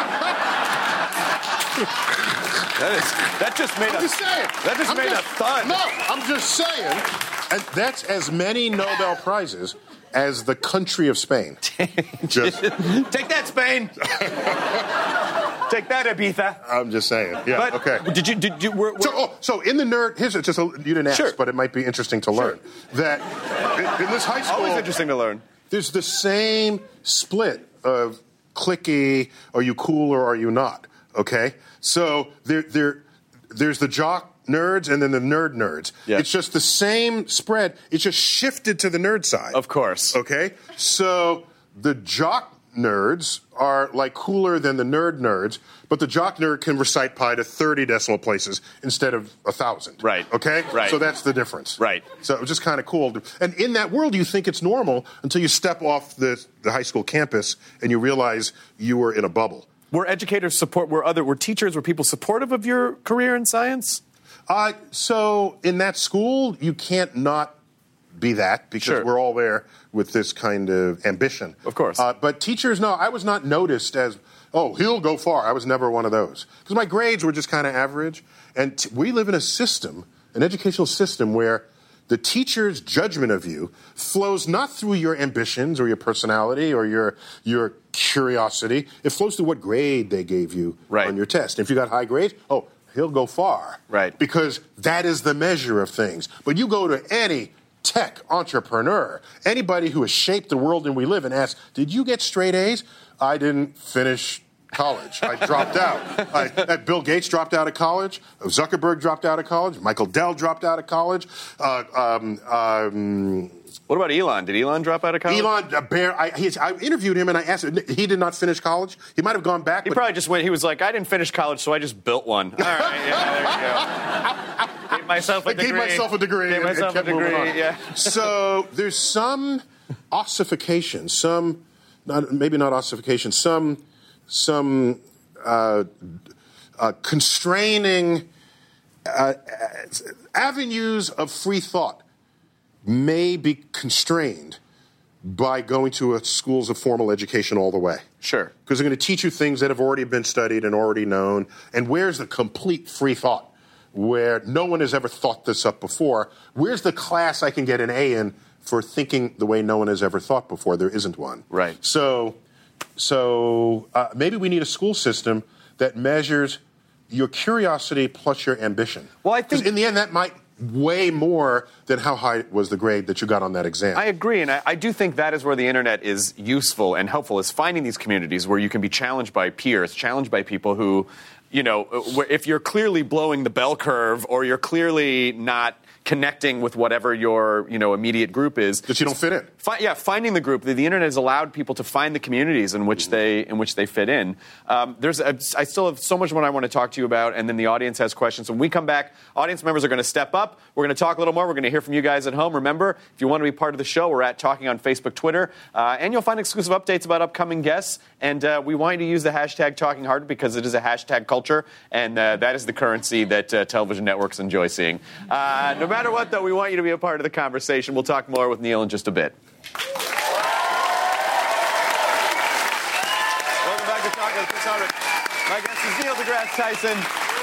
That just made a thud. No, I'm just saying. And that's as many Nobel Prizes as the country of Spain. Take that, Spain. Take that, Ibiza. I'm just saying. Yeah. But okay. Did you? So in the nerd, here's just you didn't ask, but it might be interesting to learn that in this high school, always interesting to learn. There's the same split of cliquey. Are you cool or are you not? Okay. So there's the jock nerds and then the nerds. Yeah. It's just the same spread. It's just shifted to the nerd side. Of course. Okay. So the jock nerds are like cooler than the nerds, but the jock nerd can recite pi to 30 decimal places instead of 1,000. Right. Okay? Right. So that's the difference. Right. So it was just kind of cool. And in that world, you think it's normal until you step off the high school campus and you realize you were in a bubble. Were educators were teachers, were people supportive of your career in science? So in that school, you can't not be that because we're all there with this kind of ambition. Of course. But teachers, no, I was not noticed as, he'll go far. I was never one of those. Because my grades were just kind of average. And we live in a system, an educational system, where the teacher's judgment of you flows not through your ambitions or your personality or your curiosity. It flows through what grade they gave you on your test. And if you got high grades, he'll go far. Right. Because that is the measure of things. But you go to any tech entrepreneur, anybody who has shaped the world in we live and ask, did you get straight A's? I didn't finish college. I dropped out. Bill Gates dropped out of college. Zuckerberg dropped out of college. Michael Dell dropped out of college. What about Elon? Did Elon drop out of college? I interviewed him and I asked him. He did not finish college. He might have gone back. He probably just went. He was like, I didn't finish college, so I just built one. All right, there you go. Gave myself a degree. Yeah. So there's some ossification, maybe not ossification, some constraining avenues of free thought may be constrained by going to schools of formal education all the way. Sure. Because they're going to teach you things that have already been studied and already known. And where's the complete free thought? where no one has ever thought this up before. Where's the class I can get an A in for thinking the way no one has ever thought before? There isn't one. Right. So maybe we need a school system that measures your curiosity plus your ambition. Well, I think 'cause in the end that might way more than how high was the grade that you got on that exam. I agree, and I do think that is where the internet is useful and helpful, is finding these communities where you can be challenged by peers, challenged by people who, if you're clearly blowing the bell curve or you're clearly not connecting with whatever your immediate group is, that you don't fit in. Finding the group. The internet has allowed people to find the communities in which they fit in. I still have so much more I want to talk to you about, and then the audience has questions. When we come back, audience members are going to step up. We're going to talk a little more. We're going to hear from you guys at home. Remember, if you want to be part of the show, we're at Talking on Facebook, Twitter, and you'll find exclusive updates about upcoming guests. And we want you to use the hashtag Talking Hard because it is a hashtag culture, and that is the currency that television networks enjoy seeing. No matter what, though, we want you to be a part of the conversation. We'll talk more with Neil in just a bit. Welcome back to Talking with Chris Hardwick. My guest is Neil deGrasse Tyson.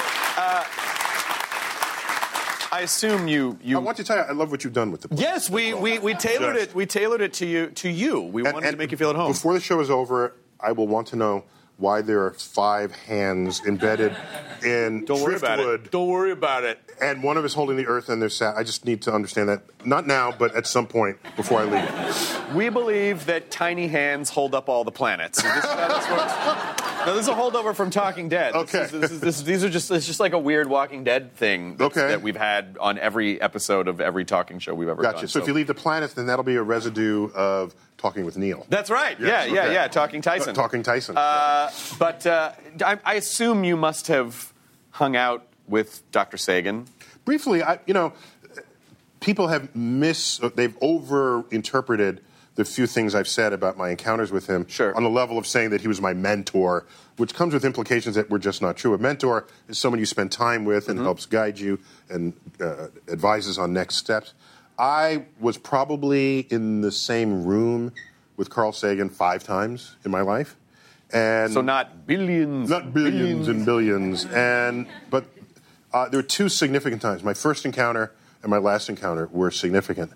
I assume you. I want to tell you, I love what you've done with the book. Yes, we tailored it. We tailored it to you. We wanted to make you feel at home. Before the show is over, I will want to know why there are 5 hands embedded in driftwood. Don't worry about it. And one of us holding the earth and there's I just need to understand that. Not now, but at some point before I leave. We believe that tiny hands hold up all the planets. This is a holdover from Talking Dead. Okay. It's just like a weird Walking Dead thing that we've had on every episode of every talking show we've ever done. Gotcha. So if you leave the planets, then that'll be a residue of Talking with Neil. That's right. Yes, Yeah. Talking Tyson. Talking Tyson. But I assume you must have hung out with Dr. Sagan. Briefly, people have they've overinterpreted the few things I've said about my encounters with him on the level of saying that he was my mentor, which comes with implications that were just not true. A mentor is someone you spend time with and helps guide you and advises on next steps. I was probably in the same room with Carl Sagan 5 times in my life. And so not billions. Not billions and billions. But there were 2 significant times. My first encounter and my last encounter were significant.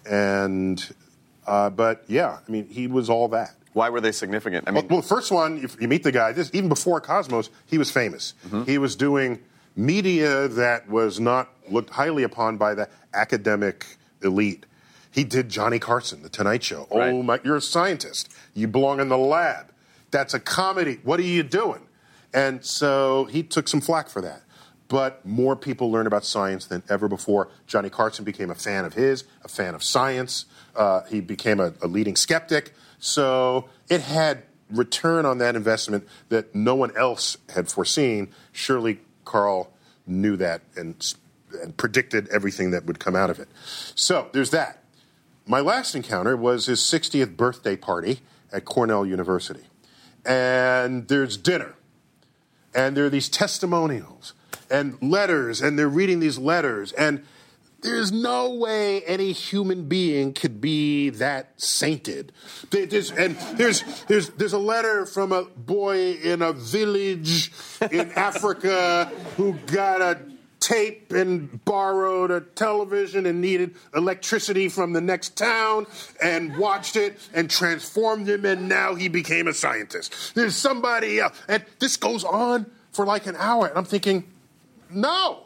But yeah, he was all that. Why were they significant? Well, the first one, if you meet the guy, even before Cosmos, he was famous. Mm-hmm. He was doing media that was not looked highly upon by the academic elite. He did Johnny Carson, The Tonight Show. Right. Oh my, you're a scientist. You belong in the lab. That's a comedy. What are you doing? And so he took some flack for that. But more people learn about science than ever before. Johnny Carson became a fan of his, a fan of science. He became a leading skeptic. So it had return on that investment that no one else had foreseen. Surely Carl knew that and predicted everything that would come out of it. So there's that. My last encounter was his 60th birthday party at Cornell University. And there's dinner. And there are these testimonials and letters, and they're reading these letters. And there's no way any human being could be that sainted. There's a letter from a boy in a village in Africa who got a tape and borrowed a television and needed electricity from the next town and watched it and transformed him, and now he became a scientist. There's somebody else. And this goes on for like an hour, and I'm thinking, no.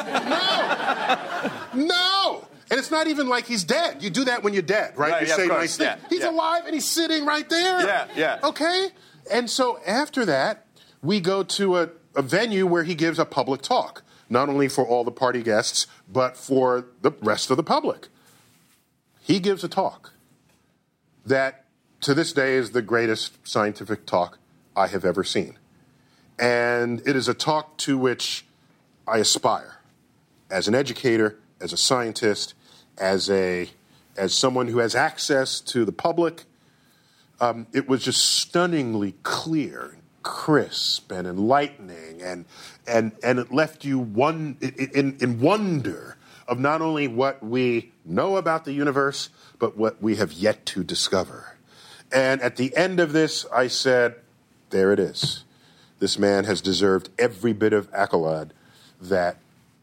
And it's not even like he's dead. You do that when you're dead, right? You say nice things. He's alive and he's sitting right there. Yeah. Okay? And so after that, we go to a venue where he gives a public talk, not only for all the party guests, but for the rest of the public. He gives a talk that, to this day, is the greatest scientific talk I have ever seen. And it is a talk to which I aspire as an educator, as a scientist, as someone who has access to the public. It was just stunningly clear, and crisp, and enlightening, and it left you in wonder of not only what we know about the universe, but what we have yet to discover. And at the end of this, I said, there it is. This man has deserved every bit of accolade that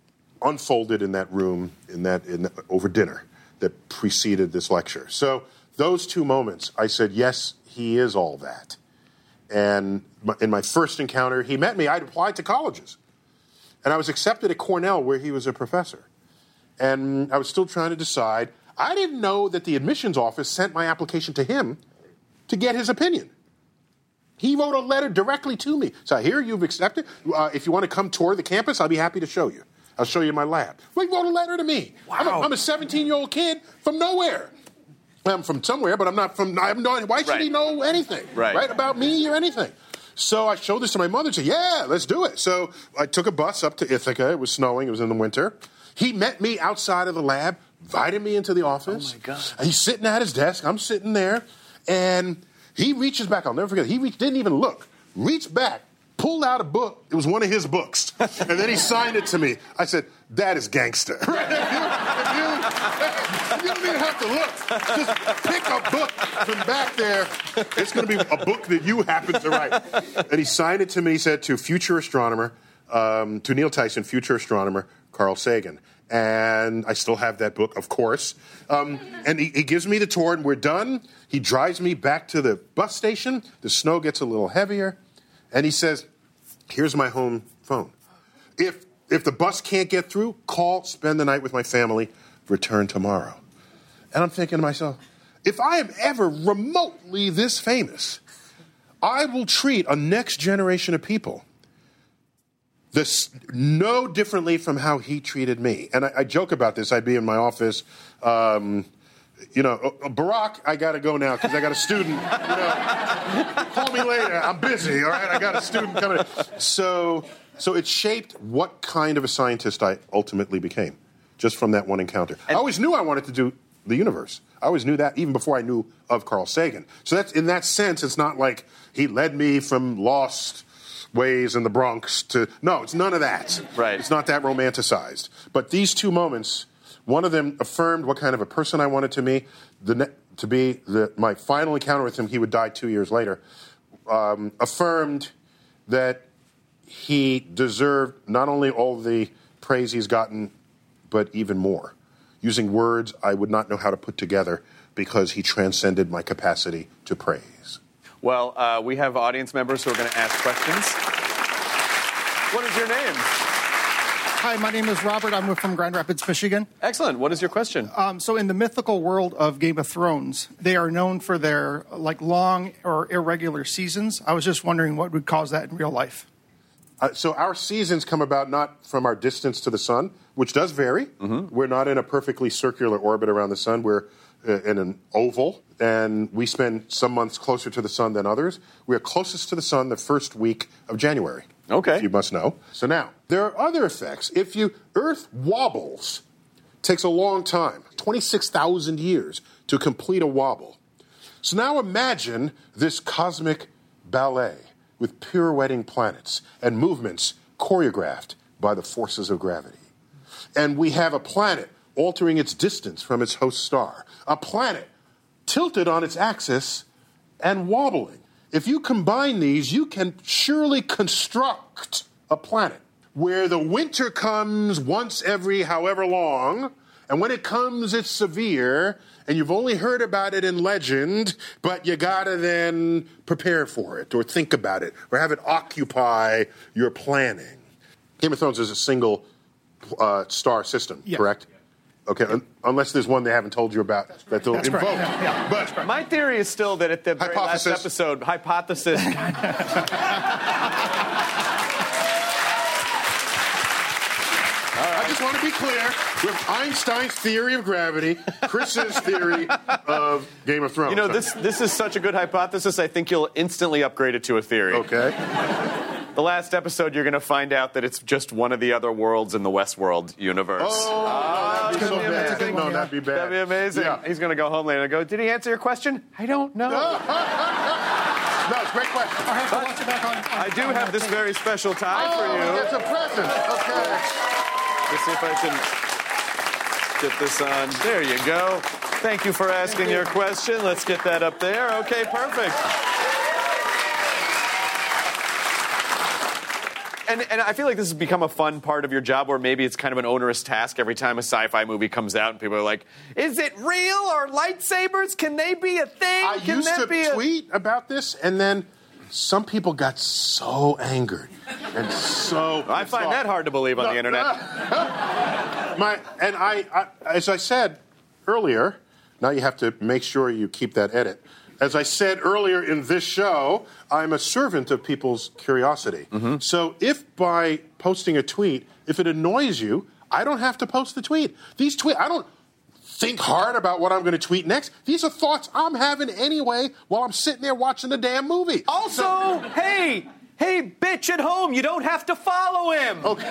unfolded in that room over dinner that preceded this lecture. So those two moments, I said, yes, he is all that. And in my first encounter, he met me. I'd applied to colleges. And I was accepted at Cornell, where he was a professor. And I was still trying to decide. I didn't know that the admissions office sent my application to him to get his opinion. He wrote a letter directly to me. So here, you've accepted. If you want to come tour the campus, I'll be happy to show you. I'll show you my lab. Well, he wrote a letter to me. Wow. I'm a 17-year-old kid from nowhere. I'm from somewhere, but I'm not from. I have no. Why should he know anything? Right about me or anything? So I showed this to my mother and said, yeah, let's do it. So I took a bus up to Ithaca. It was snowing. It was in the winter. He met me outside of the lab, invited me into the office. Oh, my God. And he's sitting at his desk. I'm sitting there. And he reaches back. I'll never forget. He didn't even look. Reached back, pulled out a book. It was one of his books. And then he signed it to me. I said, that is gangster. You don't even have to look. Just pick a book from back there. It's going to be a book that you happen to write. And he signed it to me. He said, to future astronomer, to Neil Tyson, future astronomer, Carl Sagan. And I still have that book, of course. And he gives me the tour, and we're done. He drives me back to the bus station. The snow gets a little heavier. And he says, here's my home phone. If the bus can't get through, call, spend the night with my family, return tomorrow. And I'm thinking to myself, if I am ever remotely this famous, I will treat a next generation of people this no differently from how he treated me. And I joke about this. I'd be in my office, Barack, I got to go now because I got a student. Call me later. I'm busy, all right? I got a student coming in. So it shaped what kind of a scientist I ultimately became, just from that one encounter. I always knew I wanted to do the universe. I always knew that, even before I knew of Carl Sagan. So that's, in that sense, it's not like he led me from lost ways in the Bronx to... No, it's none of that. Right. It's not that romanticized. But these two moments, one of them affirmed what kind of a person I wanted to be. My final encounter with him, he would die 2 years later, affirmed that he deserved not only all the praise he's gotten, but even more. Using words I would not know how to put together because he transcended my capacity to praise. Well, we have audience members who are going to ask questions. What is your name? Hi, my name is Robert. I'm from Grand Rapids, Michigan. Excellent. What is your question? So in the mythical world of Game of Thrones, they are known for their long or irregular seasons. I was just wondering what would cause that in real life. So our seasons come about not from our distance to the sun, which does vary. Mm-hmm. We're not in a perfectly circular orbit around the sun. We're in an oval, and we spend some months closer to the sun than others. We are closest to the sun the first week of January. Okay. You must know. So now, there are other effects. Earth wobbles, takes a long time, 26,000 years to complete a wobble. So now imagine this cosmic ballet with pirouetting planets and movements choreographed by the forces of gravity. And we have a planet altering its distance from its host star, a planet tilted on its axis and wobbling. If you combine these, you can surely construct a planet where the winter comes once every however long, and when it comes, it's severe, and you've only heard about it in legend, but you gotta then prepare for it, or think about it, or have it occupy your planning. Game of Thrones is a single star system, correct? Okay, unless there's one they haven't told you about that they'll invoke. Yeah. But my theory is still that at the very last episode, hypothesis. I just want to be clear with Einstein's theory of gravity, Chris's theory of Game of Thrones. You know, this is such a good hypothesis, I think you'll instantly upgrade it to a theory. Okay. The last episode, you're going to find out that it's just one of the other worlds in the Westworld universe. That'd be so bad. No, that'd be bad. That'd be amazing. Yeah. He's going to go home later and go, did he answer your question? I don't know. No, it's a great question. I do have this very special tie for you. It's a present. Okay. Let's see if I can get this on. There you go. Thank you for asking your question. Let's get that up there. Okay, perfect. And I feel like this has become a fun part of your job where maybe it's kind of an onerous task every time a sci-fi movie comes out and people are like, is it real? Or lightsabers? Can they be a thing? I used to tweet about this, and then some people got so angered and so. I find that hard to believe on the internet. As I said earlier, now you have to make sure you keep that edit. As I said earlier in this show, I'm a servant of people's curiosity. Mm-hmm. So if by posting a tweet, if it annoys you, I don't have to post the tweet. I don't think hard about what I'm going to tweet next. These are thoughts I'm having anyway while I'm sitting there watching the damn movie. Also, hey, bitch at home, you don't have to follow him. Okay.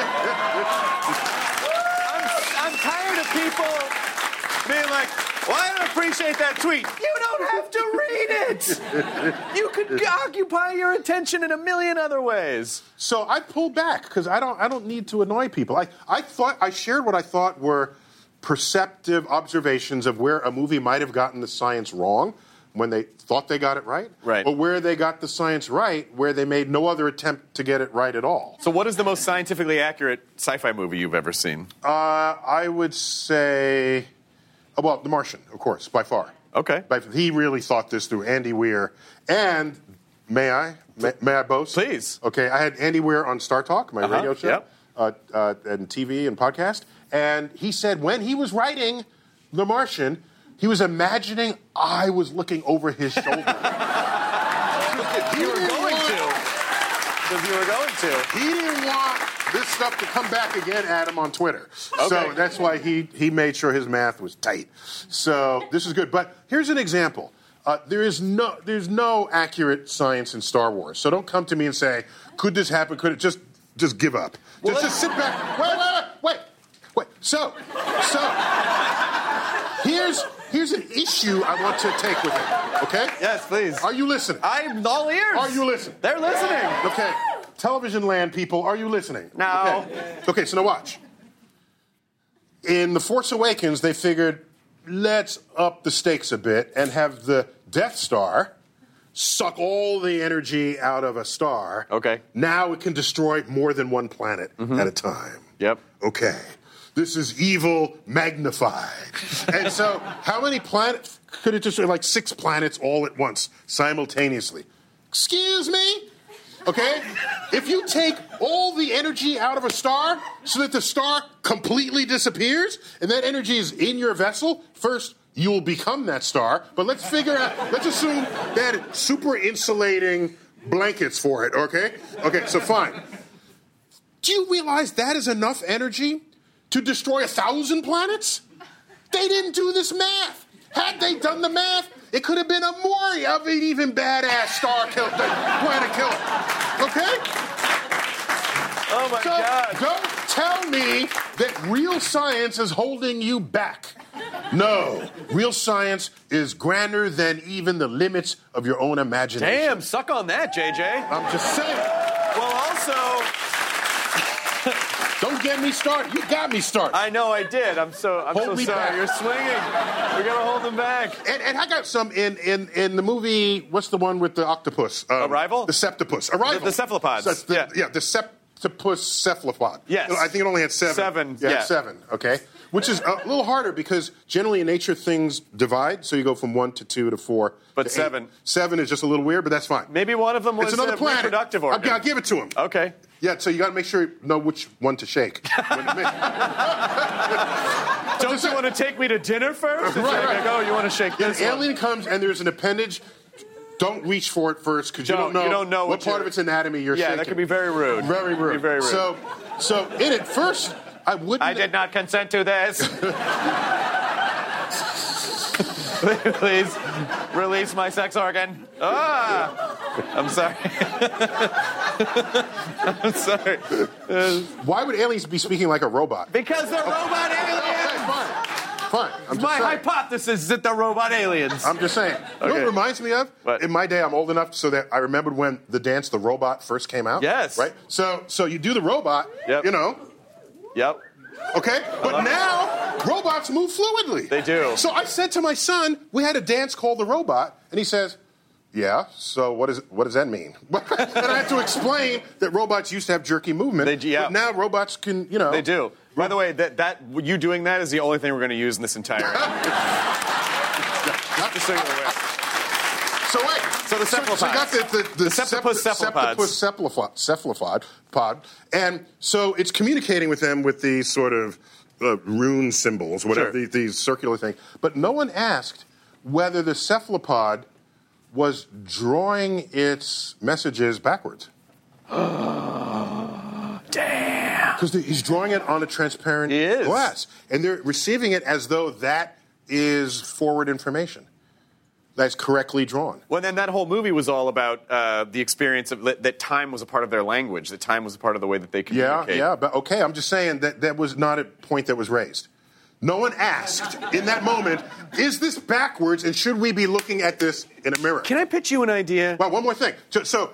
I'm tired of people being like, well, I don't appreciate that tweet. You don't have to read it. You could occupy your attention in a million other ways. So I pulled back because I don't need to annoy people. I shared what I thought were perceptive observations of where a movie might have gotten the science wrong when they thought they got it right, or where they got the science right, where they made no other attempt to get it right at all. So what is the most scientifically accurate sci-fi movie you've ever seen? I would say, well, The Martian, of course, by far. Okay. He really thought this through. Andy Weir. And may I boast? Please. Okay, I had Andy Weir on Star Talk, my radio show, and TV and podcast. And he said when he was writing The Martian, he was imagining I was looking over his shoulder. You were going to. He didn't want this stuff to come back again at him on Twitter. Okay. So that's why he made sure his math was tight. So this is good. But here's an example. There's no accurate science in Star Wars. So don't come to me and say, could this happen? Could it? Just give up. Just sit back. Wait. So here's an issue I want to take with it. Okay? Yes, please. Are you listening? I'm all ears. Are you listening? They're listening. Okay. Television land people, are you listening? No. Okay, so now watch. In The Force Awakens, they figured, let's up the stakes a bit and have the Death Star suck all the energy out of a star. Okay. Now it can destroy more than one planet at a time. Yep. Okay. This is evil magnified. And so how many planets could it destroy? Like 6 planets all at once, simultaneously. Excuse me? Okay? If you take all the energy out of a star so that the star completely disappears, and that energy is in your vessel, first, you will become that star. But let's assume that it's super insulating blankets for it, okay? Okay, so fine. Do you realize that is enough energy to destroy 1,000 planets? They didn't do this math. Had they done the math, it could have been a more of an even badass planet killer. Okay? Oh, my God. Don't tell me that real science is holding you back. No. Real science is grander than even the limits of your own imagination. Damn, suck on that, JJ. I'm just saying. Well, also... Don't get me started. You got me started. I know I did. I'm so sorry. Back. You're swinging. We gotta hold them back. And I got some in the movie. What's the one with the octopus? Arrival? The Septopus. Arrival. The cephalopods. The Septopus cephalopod. Yes. I think it only had 7. 7. Yeah, 7. Okay. Which is a little harder because generally in nature things divide, so you go from 1 to 2 to 4. But to 7. 7 is just a little weird, but that's fine. Maybe one of them was it's another planet. Reproductive organ. I'll give it to him. Okay. Yeah, so you got to make sure you know which one to shake. Don't you want to take me to dinner first? Right. Oh, you want to shake this An one? alien comes and there's an appendage. Don't reach for it first because you don't know what part of its anatomy you're shaking. Yeah, that could be very rude. Very rude. Very rude. So in it, first, I wouldn't... I did not consent to this. Please release my sex organ. I'm sorry. I'm sorry. Why would aliens be speaking like a robot? Because they're robot aliens. Fine. My hypothesis is that they're robot aliens. I'm just saying. You know what it reminds me of? What? In my day, I'm old enough so that I remembered when the dance The Robot first came out. Yes. Right? So you do the robot, Yep. you know. Yep. Okay? But now, robots move fluidly. They do. So I said to my son, we had a dance called The Robot, and he says, Yeah, so what does that mean? And I have to explain that robots used to have jerky movement, but now robots can, They do. By the way, that you doing that is the only thing we're going to use in this entire Just so you're aware. So wait. So the cephalopods. So you got the septipus cephalopod, and so it's communicating with them with these sort of rune symbols, whatever, these circular things. But no one asked whether the cephalopod was drawing its messages backwards. Damn. Because he's drawing it on a transparent glass. And they're receiving it as though that is forward information. That's correctly drawn. Well, then that whole movie was all about the experience of that time was a part of their language, that time was a part of the way that they communicate. Yeah, but okay, I'm just saying that was not a point that was raised. No one asked in that moment, is this backwards and should we be looking at this in a mirror? Can I pitch you an idea? Well, one more thing. So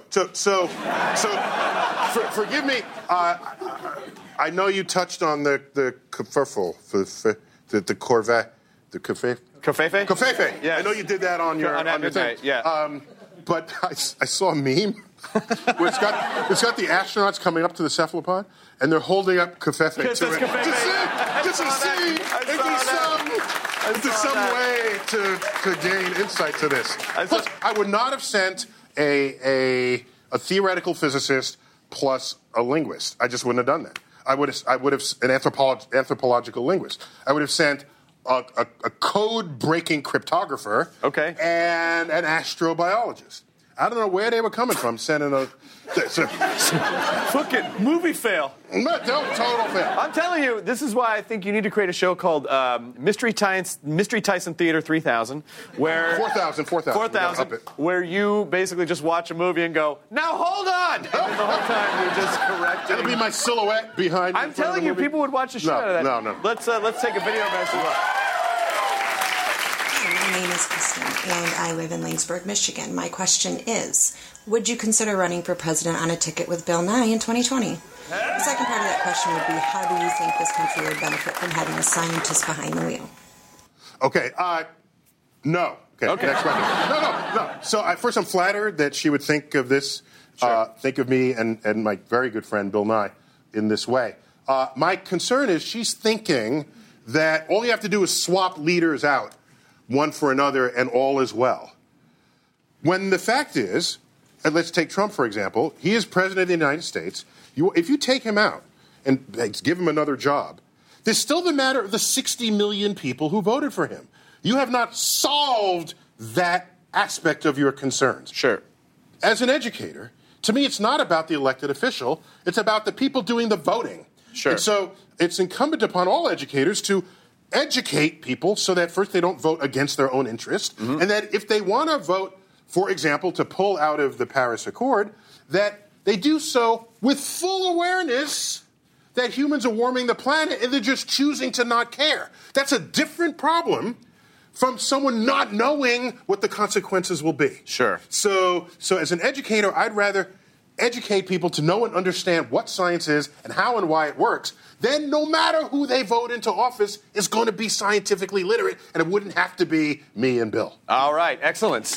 forgive me. I know you touched on the kerfuffle, the Corvette, the Covfefe? Covfefe. Yeah. I know you did that on your thing. Yeah. But I saw a meme where it's got the astronauts coming up to the cephalopod and they're holding up Covfefe to it to see if there's some way to gain insight to this. Plus, I would not have sent a theoretical physicist plus a linguist. I just wouldn't have done that. I would have an anthropological linguist. I would have sent a code-breaking cryptographer and an astrobiologist. I don't know where they were coming from sending a... Fucking movie fail. Total fail. I'm telling you, this is why I think you need to create a show called Mystery Tyson Theater 3000, where... 4,000. Where you basically just watch a movie and go, now hold on! And the whole time you're just correcting. That'll be my silhouette behind me. I'm telling you, people would watch the shit out of that. No. Let's take a video message. My name is Kristen, and I live in Lanesburg, Michigan. My question is, would you consider running for president on a ticket with Bill Nye in 2020? The second part of that question would be, how do you think this country would benefit from having a scientist behind the wheel? Okay, no. Okay. Next question. No. So first, I'm flattered that she would think of this, think of me and my very good friend Bill Nye in this way. My concern is she's thinking that all you have to do is swap leaders out one for another, and all is well. When the fact is, and let's take Trump, for example, he is president of the United States. If you take him out and give him another job, there's still the matter of the 60 million people who voted for him. You have not solved that aspect of your concerns. Sure. As an educator, to me, it's not about the elected official. It's about the people doing the voting. Sure. And so it's incumbent upon all educators to educate people so that first they don't vote against their own interest, and that if they want to vote, for example, to pull out of the Paris Accord, that they do so with full awareness that humans are warming the planet and they're just choosing to not care. That's a different problem from someone not knowing what the consequences will be. Sure. So as an educator, I'd rather educate people to know and understand what science is and how and why it works. Then no matter who they vote into office is going to be scientifically literate, and it wouldn't have to be me and Bill. All right, excellent.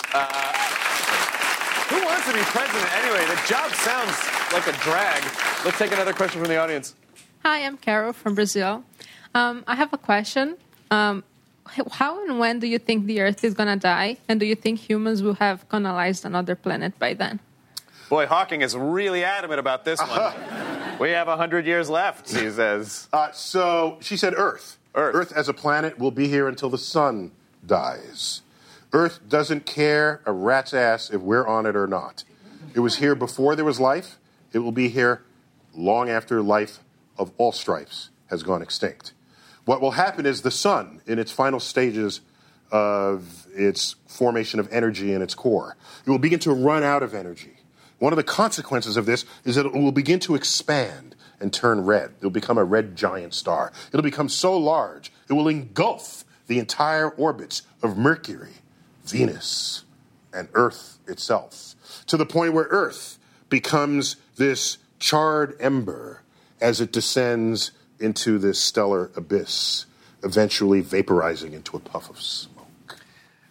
Who wants to be president anyway? The job sounds like a drag. Let's take another question from the audience. Hi, I'm Carol from Brazil. I have a question. How and when do you think the Earth is going to die? And do you think humans will have colonized another planet by then? Boy, Hawking is really adamant about this one. We have 100 years left, he says. So she said Earth. Earth as a planet will be here until the sun dies. Earth doesn't care a rat's ass if we're on it or not. It was here before there was life. It will be here long after life of all stripes has gone extinct. What will happen is the sun, in its final stages of its formation of energy in its core, it will begin to run out of energy. One of the consequences of this is that it will begin to expand and turn red. It will become a red giant star. It will become so large, it will engulf the entire orbits of Mercury, Venus, and Earth itself, to the point where Earth becomes this charred ember as it descends into this stellar abyss, eventually vaporizing into a puff of smoke.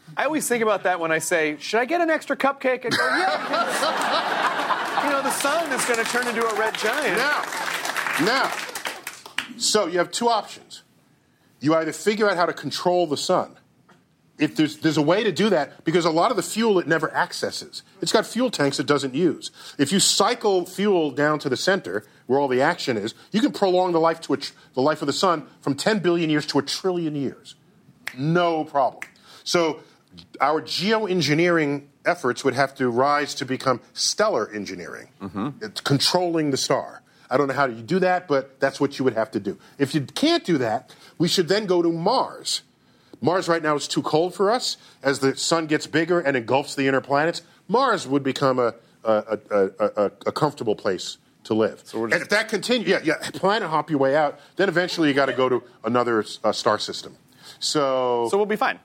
I always think about that when I say, should I get an extra cupcake? I go, yeah. The sun is going to turn into a red giant. Now, so you have two options. You either figure out how to control the sun. If there's a way to do that, because a lot of the fuel it never accesses. It's got fuel tanks it doesn't use. If you cycle fuel down to the center, where all the action is, you can prolong the life of the sun from 10 billion years to 1 trillion years. No problem. So our geoengineering efforts would have to rise to become stellar engineering. It's controlling the star. I don't know how you do that, but that's what you would have to do. If you can't do that, we should then go to Mars. Mars right now is too cold for us. As the sun gets bigger and engulfs the inner planets, Mars would become a comfortable place to live. And if that continues, planet hop your way out, then eventually you got to go to another star system. So we'll be fine.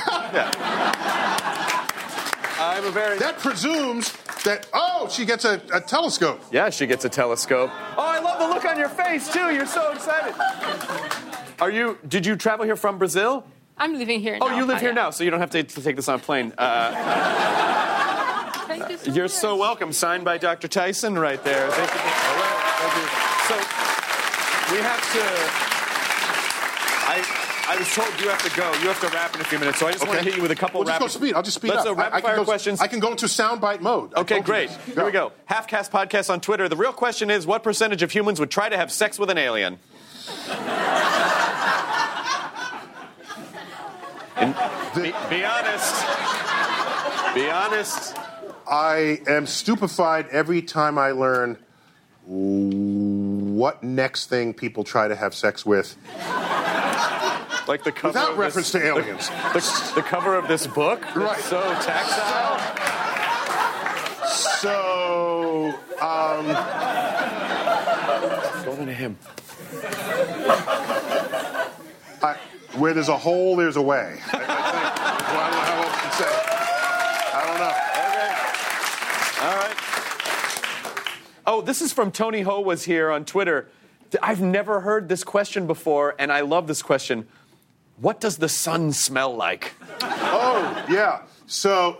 That presumes that, she gets a telescope. Yeah, she gets a telescope. Oh, I love the look on your face, too. You're so excited. Did you travel here from Brazil? I'm living here now. Oh, you live here now, so you don't have to take this on a plane. Thank you so You're much. so welcome. Signed by Dr. Tyson right there. Thank you. Thank you. So we have to... I was told you have to go. You have to wrap in a few minutes, so I just want to hit you with a couple rapid... Let's I'll just speed up. Rapid-fire questions. I can go into soundbite mode. Okay, great. Here we go. Half-Cast Podcast on Twitter. The real question is, what percentage of humans would try to have sex with an alien? Be honest. Be honest. I am stupefied every time I learn what next thing people try to have sex with. Like the cover without of reference to aliens. The cover of this book? Right. So tactile. So, Go to him. Where there's a hole, there's a way. I think. Well, I don't know how else to say it. I don't know. Okay. All right. Oh, this is from Tony Ho was here on Twitter. I've never heard this question before, and I love this question. What does the sun smell like? Oh, yeah. So,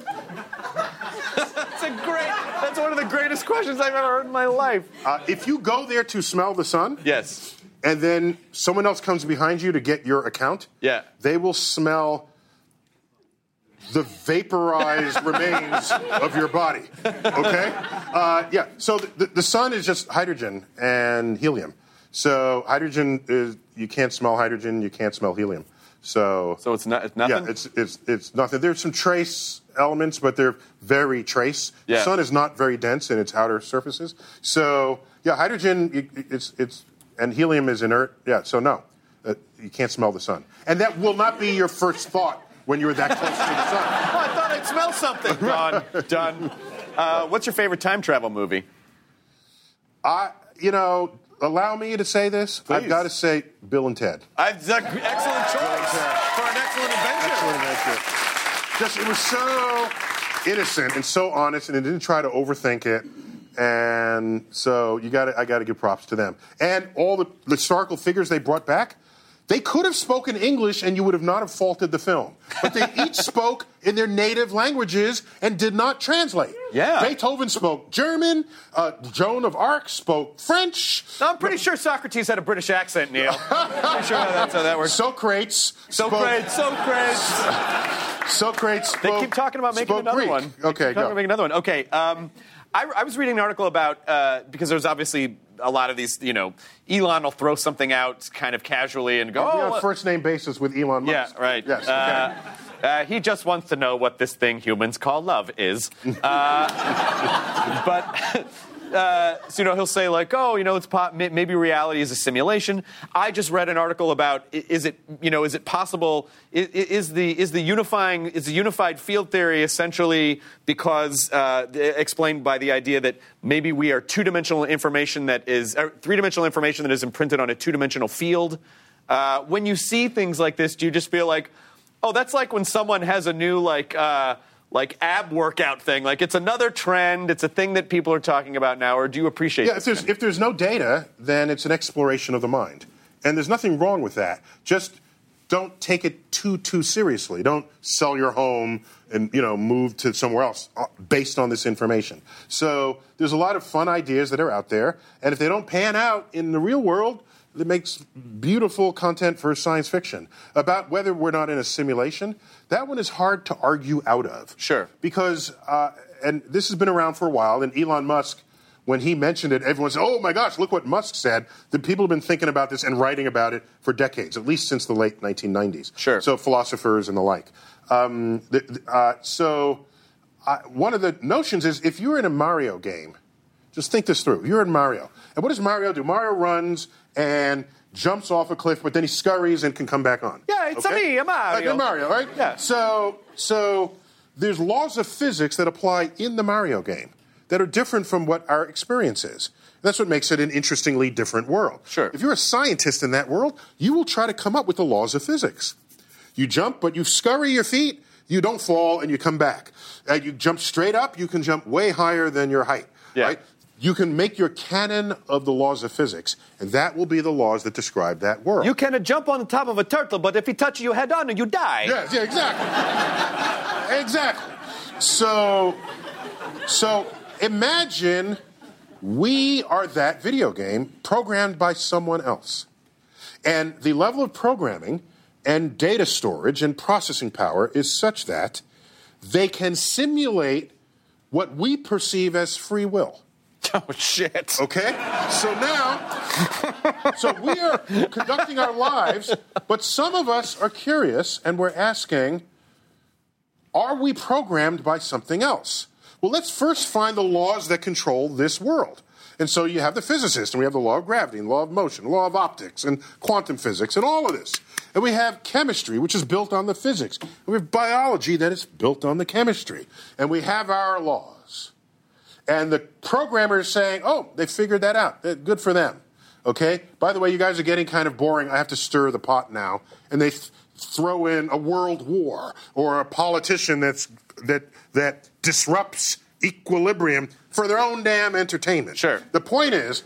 That's one of the greatest questions I've ever heard in my life. If you go there to smell the sun... Yes. And then someone else comes behind you to get your account. Yeah. They will smell the vaporized remains of your body. Okay? So the sun is just hydrogen and helium. So hydrogen is, you can't smell hydrogen, you can't smell helium. So it's nothing? Yeah, it's nothing. There's some trace elements, but they're very trace. Yeah. The sun is not very dense in its outer surfaces. So, hydrogen, it's and helium is inert. Yeah, so no, you can't smell the sun. And that will not be your first thought when you're that close to the sun. Oh, I thought I'd smell something. Done. What's your favorite time travel movie? Allow me to say this. Please. I've got to say Bill and Ted. Excellent choice for an excellent adventure. Just, it was so innocent and so honest, and it didn't try to overthink it. And so I got to give props to them. And all the historical figures they brought back, they could have spoken English and you would have not have faulted the film. But they each spoke in their native languages and did not translate. Yeah. Beethoven spoke German. Joan of Arc spoke French. No, I'm pretty sure Socrates had a British accent, Neil. Pretty sure that's how that works. Socrates. Socrates. Spoke, they keep talking about making another Greek. one. Okay, go. Make another one. Okay. I was reading an article about, because there's obviously a lot of these, Elon will throw something out kind of casually and go, on first name basis with Elon Musk. Yeah, right. Yes, okay. He just wants to know what this thing humans call love is. So, he'll say like, it's maybe reality is a simulation. I just read an article about is it possible? Is the unified field theory essentially because explained by the idea that maybe we are three-dimensional information that is imprinted on a two-dimensional field? When you see things like this, do you just feel like, oh, that's like when someone has a new ab workout thing. Like it's another trend. It's a thing that people are talking about now. Or do you appreciate? Yeah, if there's no data, then it's an exploration of the mind, and there's nothing wrong with that. Just don't take it too seriously. Don't sell your home and, move to somewhere else based on this information. So there's a lot of fun ideas that are out there. And if they don't pan out in the real world, it makes beautiful content for science fiction. About whether we're not in a simulation, that one is hard to argue out of. Sure. Because, and this has been around for a while, and Elon Musk, when he mentioned it, everyone said, oh my gosh, look what Musk said. The people have been thinking about this and writing about it for decades, at least since the late 1990s. Sure. So philosophers and the like. One of the notions is if you're in a Mario game, just think this through. You're in Mario. And what does Mario do? Mario runs and jumps off a cliff, but then he scurries and can come back on. Yeah, it's me, a Mario. Like a Mario, right? Yeah. So there's laws of physics that apply in the Mario game that are different from what our experience is. That's what makes it an interestingly different world. Sure. If you're a scientist in that world, you will try to come up with the laws of physics. You jump, but you scurry your feet, you don't fall, and you come back. You jump straight up, you can jump way higher than your height. Yeah. Right? You can make your canon of the laws of physics, and that will be the laws that describe that world. You can jump on the top of a turtle, but if he touches you head on, you die. Yes, yeah, exactly. Exactly. So imagine we are that video game programmed by someone else. And the level of programming and data storage and processing power is such that they can simulate what we perceive as free will. Oh, shit. Okay? So now, we are conducting our lives, but some of us are curious and we're asking, are we programmed by something else? Well, let's first find the laws that control this world. And so you have the physicist, and we have the law of gravity, and law of motion, law of optics, and quantum physics, and all of this. And we have chemistry, which is built on the physics. And we have biology that is built on the chemistry. And we have our laws. And the programmer is saying, oh, they figured that out. Good for them. Okay? By the way, you guys are getting kind of boring. I have to stir the pot now. And they throw in a world war or a politician that disrupts equilibrium for their own damn entertainment. Sure. The point is,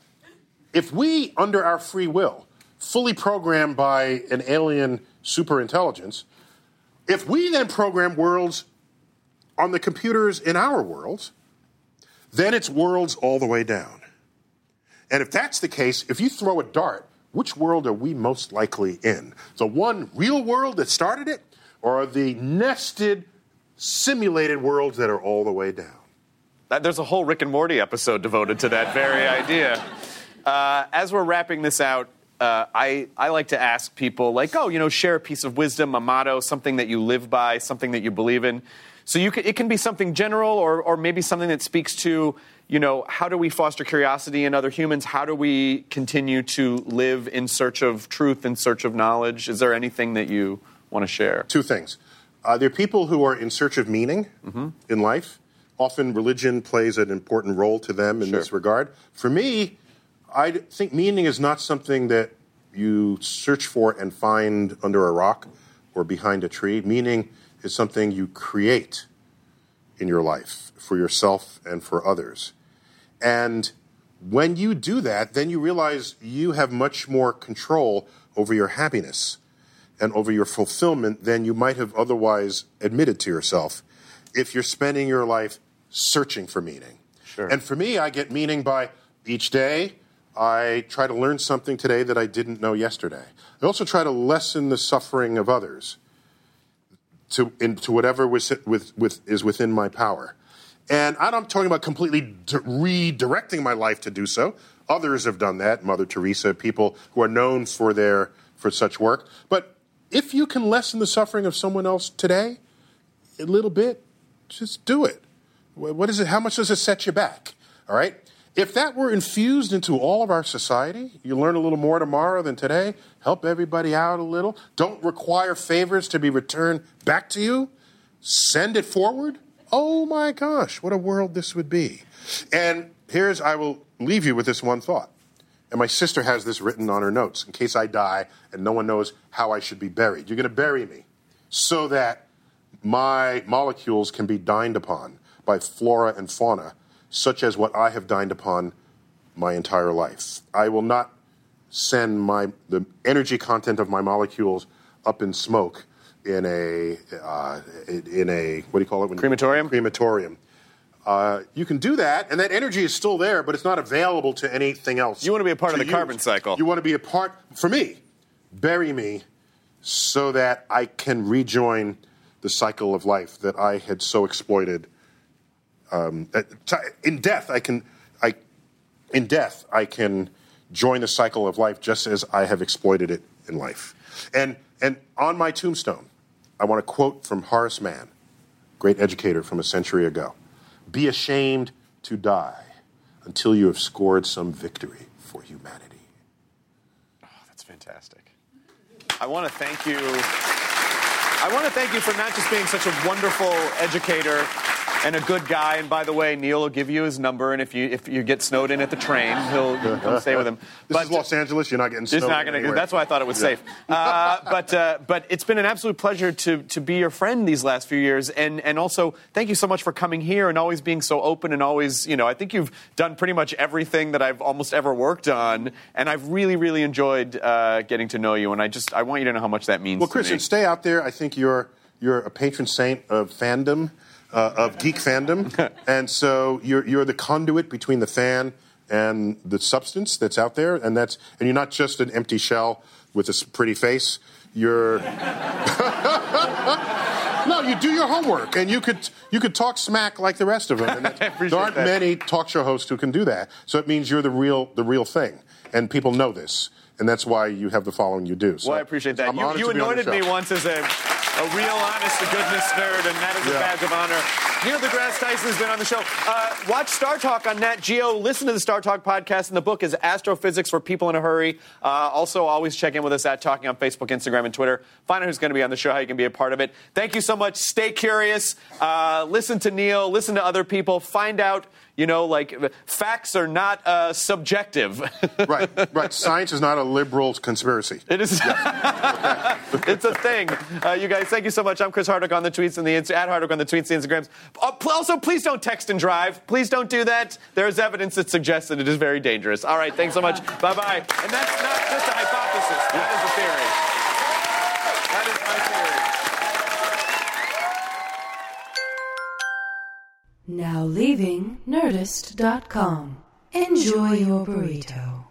if we, under our free will, fully programmed by an alien superintelligence, if we then program worlds on the computers in our worlds, then it's worlds all the way down. And if that's the case, if you throw a dart, which world are we most likely in? The one real world that started it, or the nested, simulated worlds that are all the way down? There's a whole Rick and Morty episode devoted to that very idea. As we're wrapping this out, I like to ask people, like, share a piece of wisdom, a motto, something that you live by, something that you believe in. So it can be something general or maybe something that speaks to, how do we foster curiosity in other humans? How do we continue to live in search of truth, in search of knowledge? Is there anything that you want to share? Two things. There are people who are in search of meaning in life. Often religion plays an important role to them in this regard. For me, I think meaning is not something that you search for and find under a rock or behind a tree. Meaning is something you create in your life for yourself and for others. And when you do that, then you realize you have much more control over your happiness and over your fulfillment than you might have otherwise admitted to yourself if you're spending your life searching for meaning. Sure. And for me, I get meaning by each day I try to learn something today that I didn't know yesterday. I also try to lessen the suffering of others to whatever is within my power. And I'm not talking about completely redirecting my life to do so. Others have done that, Mother Teresa, people who are known for such work. But if you can lessen the suffering of someone else today, a little bit, just do it. What is it? How much does it set you back? All right? If that were infused into all of our society, you learn a little more tomorrow than today, help everybody out a little, don't require favors to be returned back to you, send it forward. Oh my gosh, what a world this would be. And I will leave you with this one thought. And my sister has this written on her notes in case I die and no one knows how I should be buried. You're going to bury me so that my molecules can be dined upon by flora and fauna, such as what I have dined upon my entire life. I will not send the energy content of my molecules up in smoke in a what do you call it? Crematorium? Crematorium. You can do that, and that energy is still there, but it's not available to anything else. You want to be a part of the carbon cycle. You want to be a part, for me, bury me so that I can rejoin the cycle of life that I had so exploited. In death, I can join the cycle of life just as I have exploited it in life. And on my tombstone, I want to quote from Horace Mann, great educator from a century ago. Be ashamed to die until you have scored some victory for humanity. Oh, that's fantastic. I want to thank you. I want to thank you for not just being such a wonderful educator and a good guy. And by the way, Neil will give you his number, and if you get snowed in at the train, he'll come stay with him. This is Los Angeles. You're not getting snowed in anywhere. That's why I thought it was safe. But it's been an absolute pleasure to be your friend these last few years, and also thank you so much for coming here and always being so open and always, I think you've done pretty much everything that I've almost ever worked on, and I've really, really enjoyed getting to know you, and I want you to know how much that means. Well, Christian, stay out there. I think you're a patron saint of fandom. Of geek fandom, and so you're the conduit between the fan and the substance that's out there, and you're not just an empty shell with a pretty face. You're no, you do your homework, and you could talk smack like the rest of them. And there aren't many talk show hosts who can do that, so it means you're the real thing, and people know this, and that's why you have the following you do. So well, I appreciate that. You anointed me once as a real honest-to-goodness nerd, and that is a badge of honor. Neil deGrasse Tyson has been on the show. Watch Star Talk on Nat Geo. Listen to the Star Talk podcast, and the book is Astrophysics for People in a Hurry. Also, always check in with us at Talking on Facebook, Instagram, and Twitter. Find out who's going to be on the show, how you can be a part of it. Thank you so much. Stay curious. Listen to Neil. Listen to other people. Find out, facts are not subjective. Right. Science is not a liberal conspiracy. It is. Yeah. Okay. It's a thing. You guys, thank you so much. I'm Chris Hardwick on the tweets and at Hardwick on the tweets and Instagrams. Also, please don't text and drive. Please don't do that. There is evidence that suggests that it is very dangerous. All right, thanks so much. Bye-bye. And that's not just a hypothesis. That is a theory. That is my theory. Now leaving Nerdist.com. Enjoy your burrito.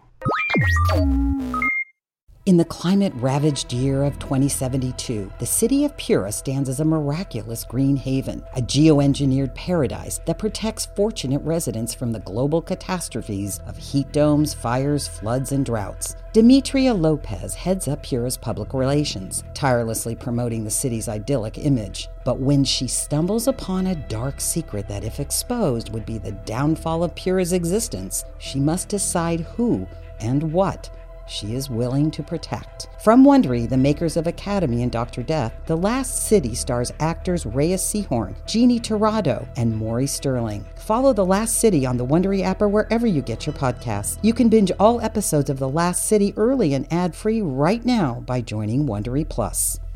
In the climate-ravaged year of 2072, the city of Pura stands as a miraculous green haven, a geoengineered paradise that protects fortunate residents from the global catastrophes of heat domes, fires, floods, and droughts. Demetria Lopez heads up Pura's public relations, tirelessly promoting the city's idyllic image. But when she stumbles upon a dark secret that, if exposed, would be the downfall of Pura's existence, she must decide who and what she is willing to protect. From Wondery, the makers of Academy and Dr. Death, The Last City stars actors Reyes Sehorn, Jeannie Torrado, and Maury Sterling. Follow The Last City on the Wondery app or wherever you get your podcasts. You can binge all episodes of The Last City early and ad-free right now by joining Wondery Plus.